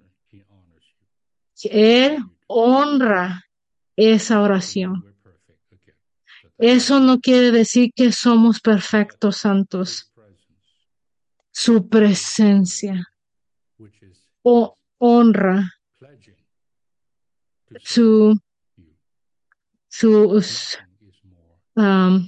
Él honra esa oración. Eso no quiere decir que somos perfectos, santos. Su presencia o honra su, sus, um,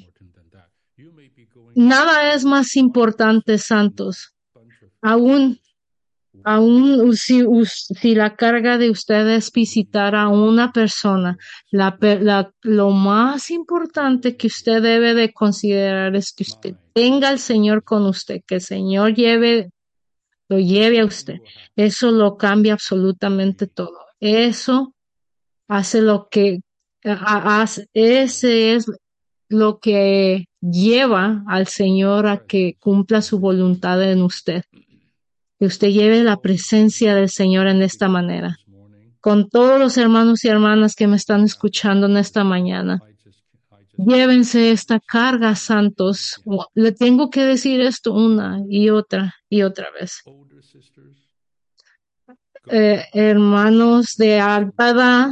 nada es más importante, santos. Aún, aún si, us- si la carga de ustedes visitar a una persona, la, per- la- lo más importante que usted debe de considerar es que usted tenga al Señor con usted, que el Señor lleve, lo lleve a usted. Eso lo cambia absolutamente todo. Eso hace lo que, a- hace- ese es lo que lleva al Señor a que cumpla su voluntad en usted. Que usted lleve la presencia del Señor en esta manera. Con todos los hermanos y hermanas que me están escuchando en esta mañana, llévense esta carga, santos. Le tengo que decir esto una y otra y otra vez. Eh, hermanos de alta edad,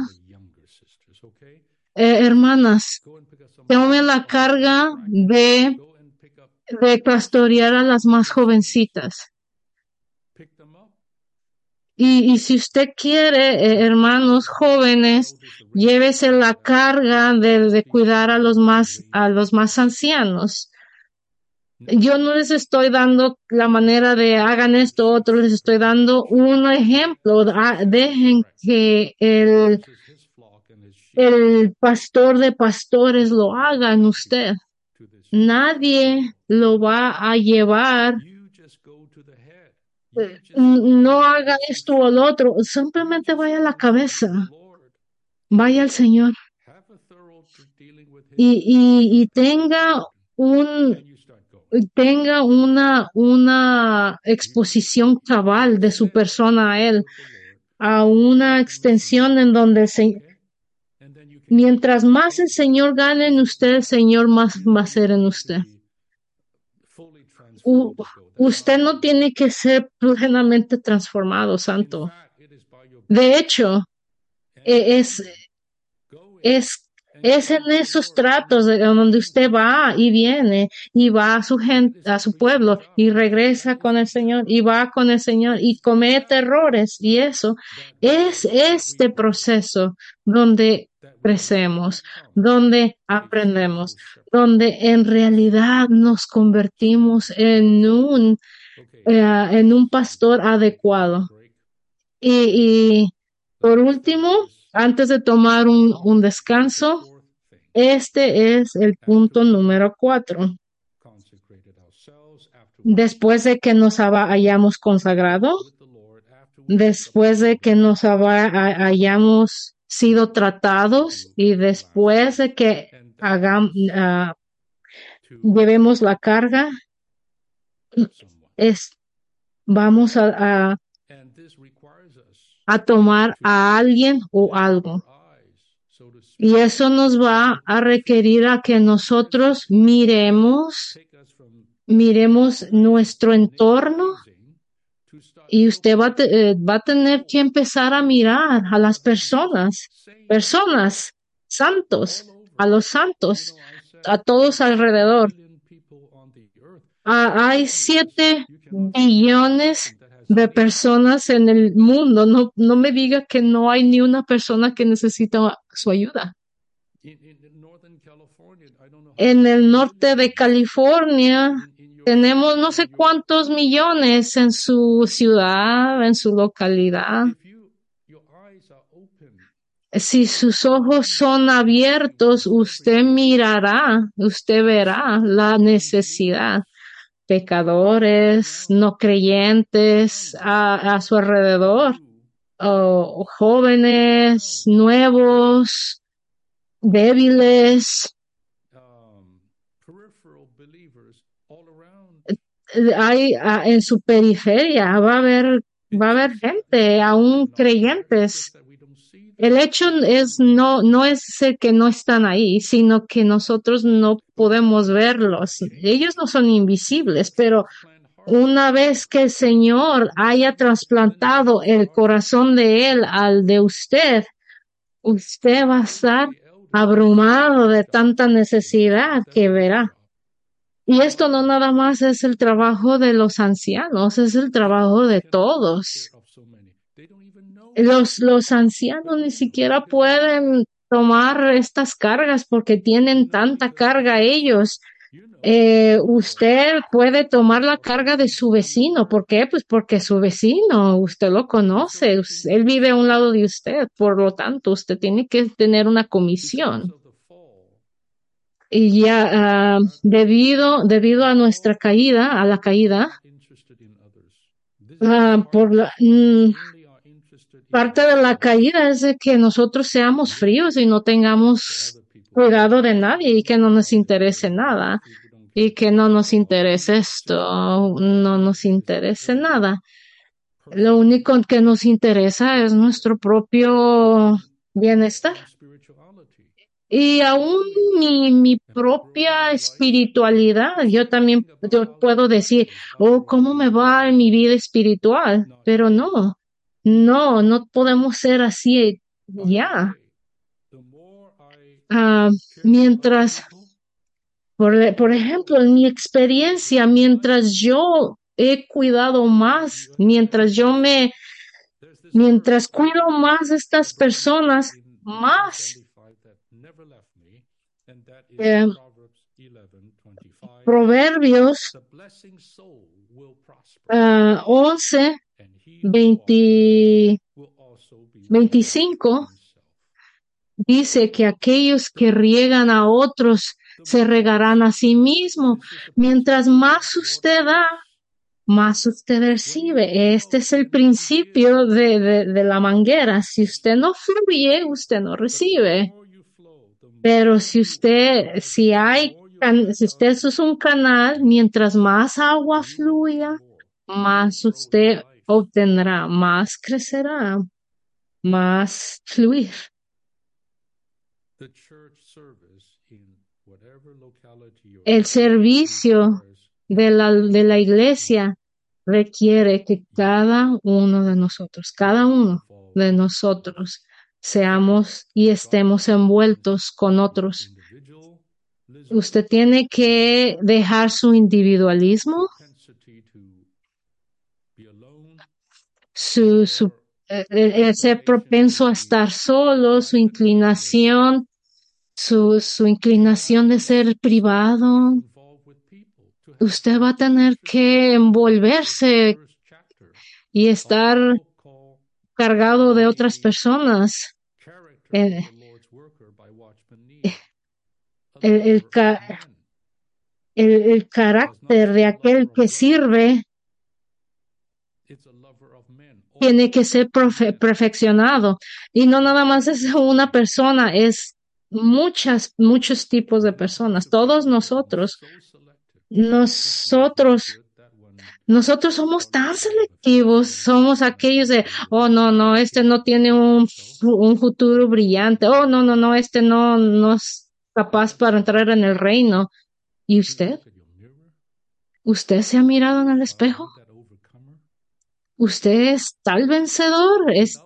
eh, hermanas, tomen la carga de, de pastorear a las más jovencitas. Y, y si usted quiere, eh, hermanos jóvenes, llévese la carga de, de cuidar a los más, a los más ancianos. Yo no les estoy dando la manera de hagan esto, otro, les estoy dando un ejemplo. Ah, dejen que el, el pastor de pastores lo haga en usted. Nadie lo va a llevar. Eh, No haga esto o lo otro, simplemente vaya a la cabeza, vaya al Señor y, y, y tenga un, tenga una, una exposición cabal de su persona a Él, a una extensión en donde se, mientras más el Señor gane en usted, el Señor más va a ser en usted. U- usted no tiene que ser plenamente transformado, santo. De hecho, e- es, es, es en esos tratos de donde usted va y viene y va a su gente, a su pueblo y regresa con el Señor y va con el Señor y comete errores y eso es este proceso donde crecemos, donde aprendemos, donde en realidad nos convertimos en un, eh, en un pastor adecuado. Y, y por último, antes de tomar un, un descanso, Este es el punto número cuatro. Después de que nos haba- hayamos consagrado, después de que nos haba- ha- hayamos sido tratados y después de que hagamos, llevemos la carga, es, vamos a, a, a tomar a alguien o algo. Y eso nos va a requerir a que nosotros miremos, miremos nuestro entorno y usted va, a te- eh, va a tener que empezar a mirar a las personas, personas, santos, a los santos, a todos alrededor. Ah, hay siete billones de personas en el mundo. No, no me diga que no hay ni una persona que necesita su ayuda. En el norte de California tenemos no sé cuántos millones en su ciudad, en su localidad. Si sus ojos son abiertos, usted mirará, usted verá la necesidad. Pecadores, no creyentes a, a su alrededor, o jóvenes, nuevos, débiles. Hay ah, en su periferia va a haber va a haber gente, aún creyentes. El hecho es no no es el que no están ahí, sino que nosotros no podemos verlos. Ellos no son invisibles, pero una vez que el Señor haya trasplantado el corazón de Él al de usted, usted va a estar abrumado de tanta necesidad que verá. Y esto no nada más es el trabajo de los ancianos, es el trabajo de todos. Los, los ancianos ni siquiera pueden tomar estas cargas porque tienen tanta carga ellos. Eh, usted puede tomar la carga de su vecino. ¿Por qué? Pues porque su vecino, usted lo conoce, us- él vive a un lado de usted, por lo tanto, usted tiene que tener una comisión. Y ya, ah, debido, debido a nuestra caída, a la caída, ah, por la, mm, parte de la caída es de que nosotros seamos fríos y no tengamos cuidado de nadie y que no nos interese nada y que no nos interese esto, no nos interese nada. Lo único que nos interesa es nuestro propio bienestar. Y aún mi, mi propia espiritualidad, yo también yo puedo decir, oh, ¿cómo me va en mi vida espiritual? Pero no, no, no podemos ser así ya. Ah, mientras, por, por ejemplo, en mi experiencia, mientras yo he cuidado más, mientras yo me, mientras cuido más de estas personas, más eh, Proverbios uh, once, veinte, veinticinco dice que aquellos que riegan a otros se regarán a sí mismos. Mientras más usted da, más usted recibe. Este es el principio de, de, de la manguera. Si usted no fluye, usted no recibe. Pero si usted, si hay, si usted es un canal, mientras más agua fluya, más usted obtendrá, más crecerá, más fluir. El servicio de la, de la iglesia requiere que cada uno de nosotros, cada uno de nosotros, seamos y estemos envueltos con otros. Usted tiene que dejar su individualismo, su, su eh, eh, ser propenso a estar solo, su inclinación, su, su inclinación de ser privado. Usted va a tener que envolverse y estar cargado de otras personas. Eh, el, el, ca- el, el carácter de aquel que sirve tiene que ser profe- perfeccionado. Y no nada más es una persona, es muchas, muchos tipos de personas. Todos nosotros, nosotros, nosotros somos tan selectivos, somos aquellos de, oh, no, no, este no tiene un, fu- un futuro brillante. Oh, no, no, no, este no, no es capaz para entrar en el reino. ¿Y usted? ¿Usted se ha mirado en el espejo? ¿Usted es tal vencedor? ¿Es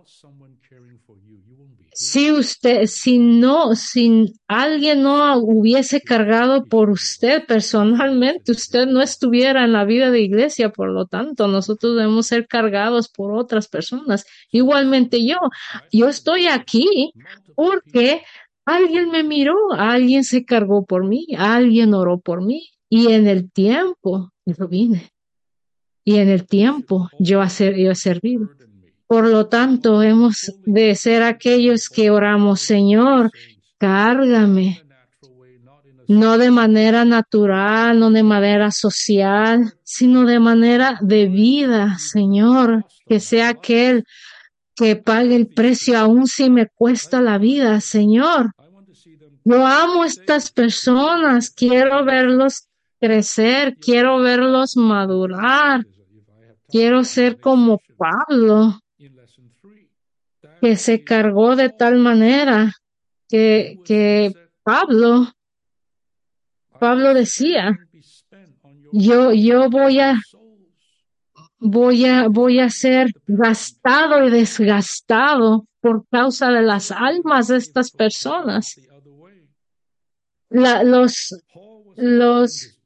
si usted, si no, si alguien no hubiese cargado por usted personalmente, usted no estuviera en la vida de iglesia, por lo tanto, nosotros debemos ser cargados por otras personas. Igualmente yo, yo estoy aquí porque alguien me miró, alguien se cargó por mí, alguien oró por mí, y en el tiempo yo vine, y en el tiempo yo, hacer, yo he servido. Por lo tanto, hemos de ser aquellos que oramos, Señor, cárgame, no de manera natural, no de manera social, sino de manera de vida, Señor, que sea aquel que pague el precio, aun si me cuesta la vida, Señor. Yo amo a estas personas, quiero verlos crecer, quiero verlos madurar, quiero ser como Pablo, que se cargó de tal manera que, que Pablo, Pablo decía, yo, yo voy a, voy a, voy a ser gastado y desgastado por causa de las almas de estas personas. La, los, los,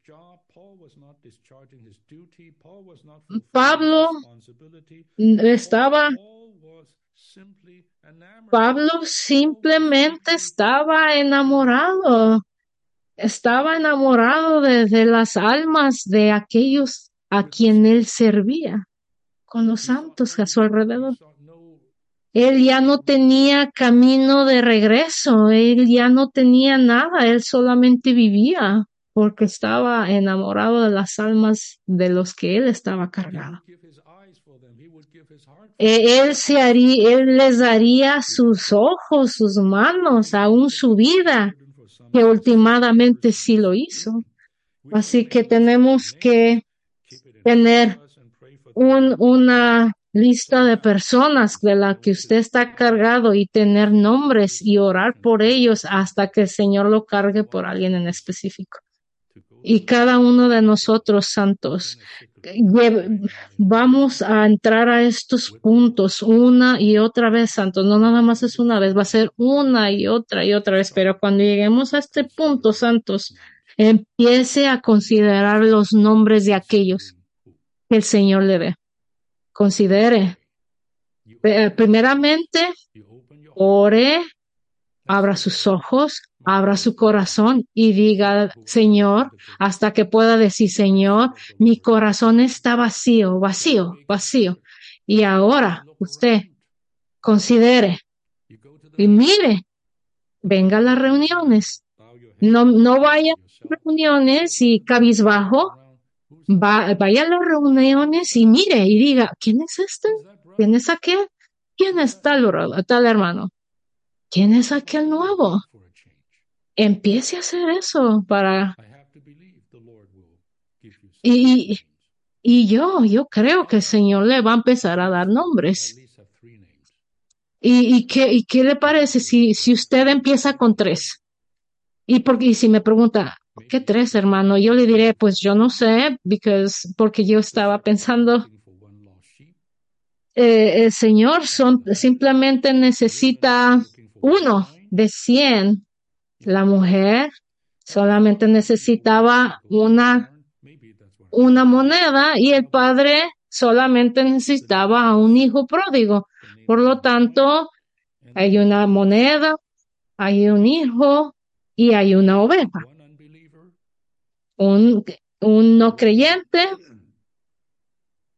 Pablo estaba, Pablo simplemente estaba enamorado. Estaba enamorado de, de las almas de aquellos a quien él servía, con los santos a su alrededor. Él ya no tenía camino de regreso, él ya no tenía nada, él solamente vivía porque estaba enamorado de las almas de los que él estaba cargado. Eh, Él se haría, él les daría sus ojos, sus manos, aún su vida, que últimamente sí lo hizo. Así que tenemos que tener un, una lista de personas de la que usted está cargado y tener nombres y orar por ellos hasta que el Señor lo cargue por alguien en específico. Y cada uno de nosotros, santos, lle- vamos a entrar a estos puntos una y otra vez, santos. No nada más es una vez, va a ser una y otra y otra vez. Pero cuando lleguemos a este punto, santos, empiece a considerar los nombres de aquellos que el Señor le dé. Considere. Eh, Primeramente, ore, abra sus ojos, abra su corazón y diga, Señor, hasta que pueda decir, Señor, mi corazón está vacío, vacío, vacío. Y ahora usted considere y mire, venga a las reuniones. No, no vaya a reuniones y cabizbajo, va, vaya a las reuniones y mire y diga, ¿quién es este? ¿Quién es aquel? ¿Quién es tal, bro- tal hermano? ¿Quién es aquel nuevo? Empiece a hacer eso para, y, y yo, yo creo que el Señor le va a empezar a dar nombres. ¿Y, y qué, y qué le parece si, si usted empieza con tres? Y porque, y si me pregunta, ¿qué tres, hermano? Yo le diré, pues yo no sé, because, porque yo estaba pensando, eh, el Señor son, simplemente necesita uno de cien. La mujer solamente necesitaba una, una moneda y el padre solamente necesitaba a un hijo pródigo. Por lo tanto, hay una moneda, hay un hijo y hay una oveja. Un, un no creyente,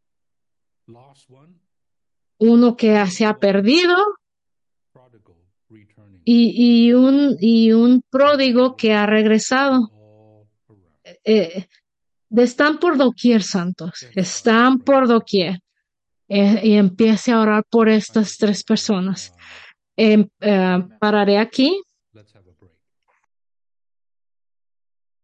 uno que se ha perdido
returning
y, y un, y un pródigo que ha regresado.
all around.
Eh, están por doquier, santos,
That's why I
están
pray
por doquier. Eh, y empiece a orar por
I
estas
could say,
tres
Lord,
personas.
um,
Em, eh, pararé aquí
let's have a break.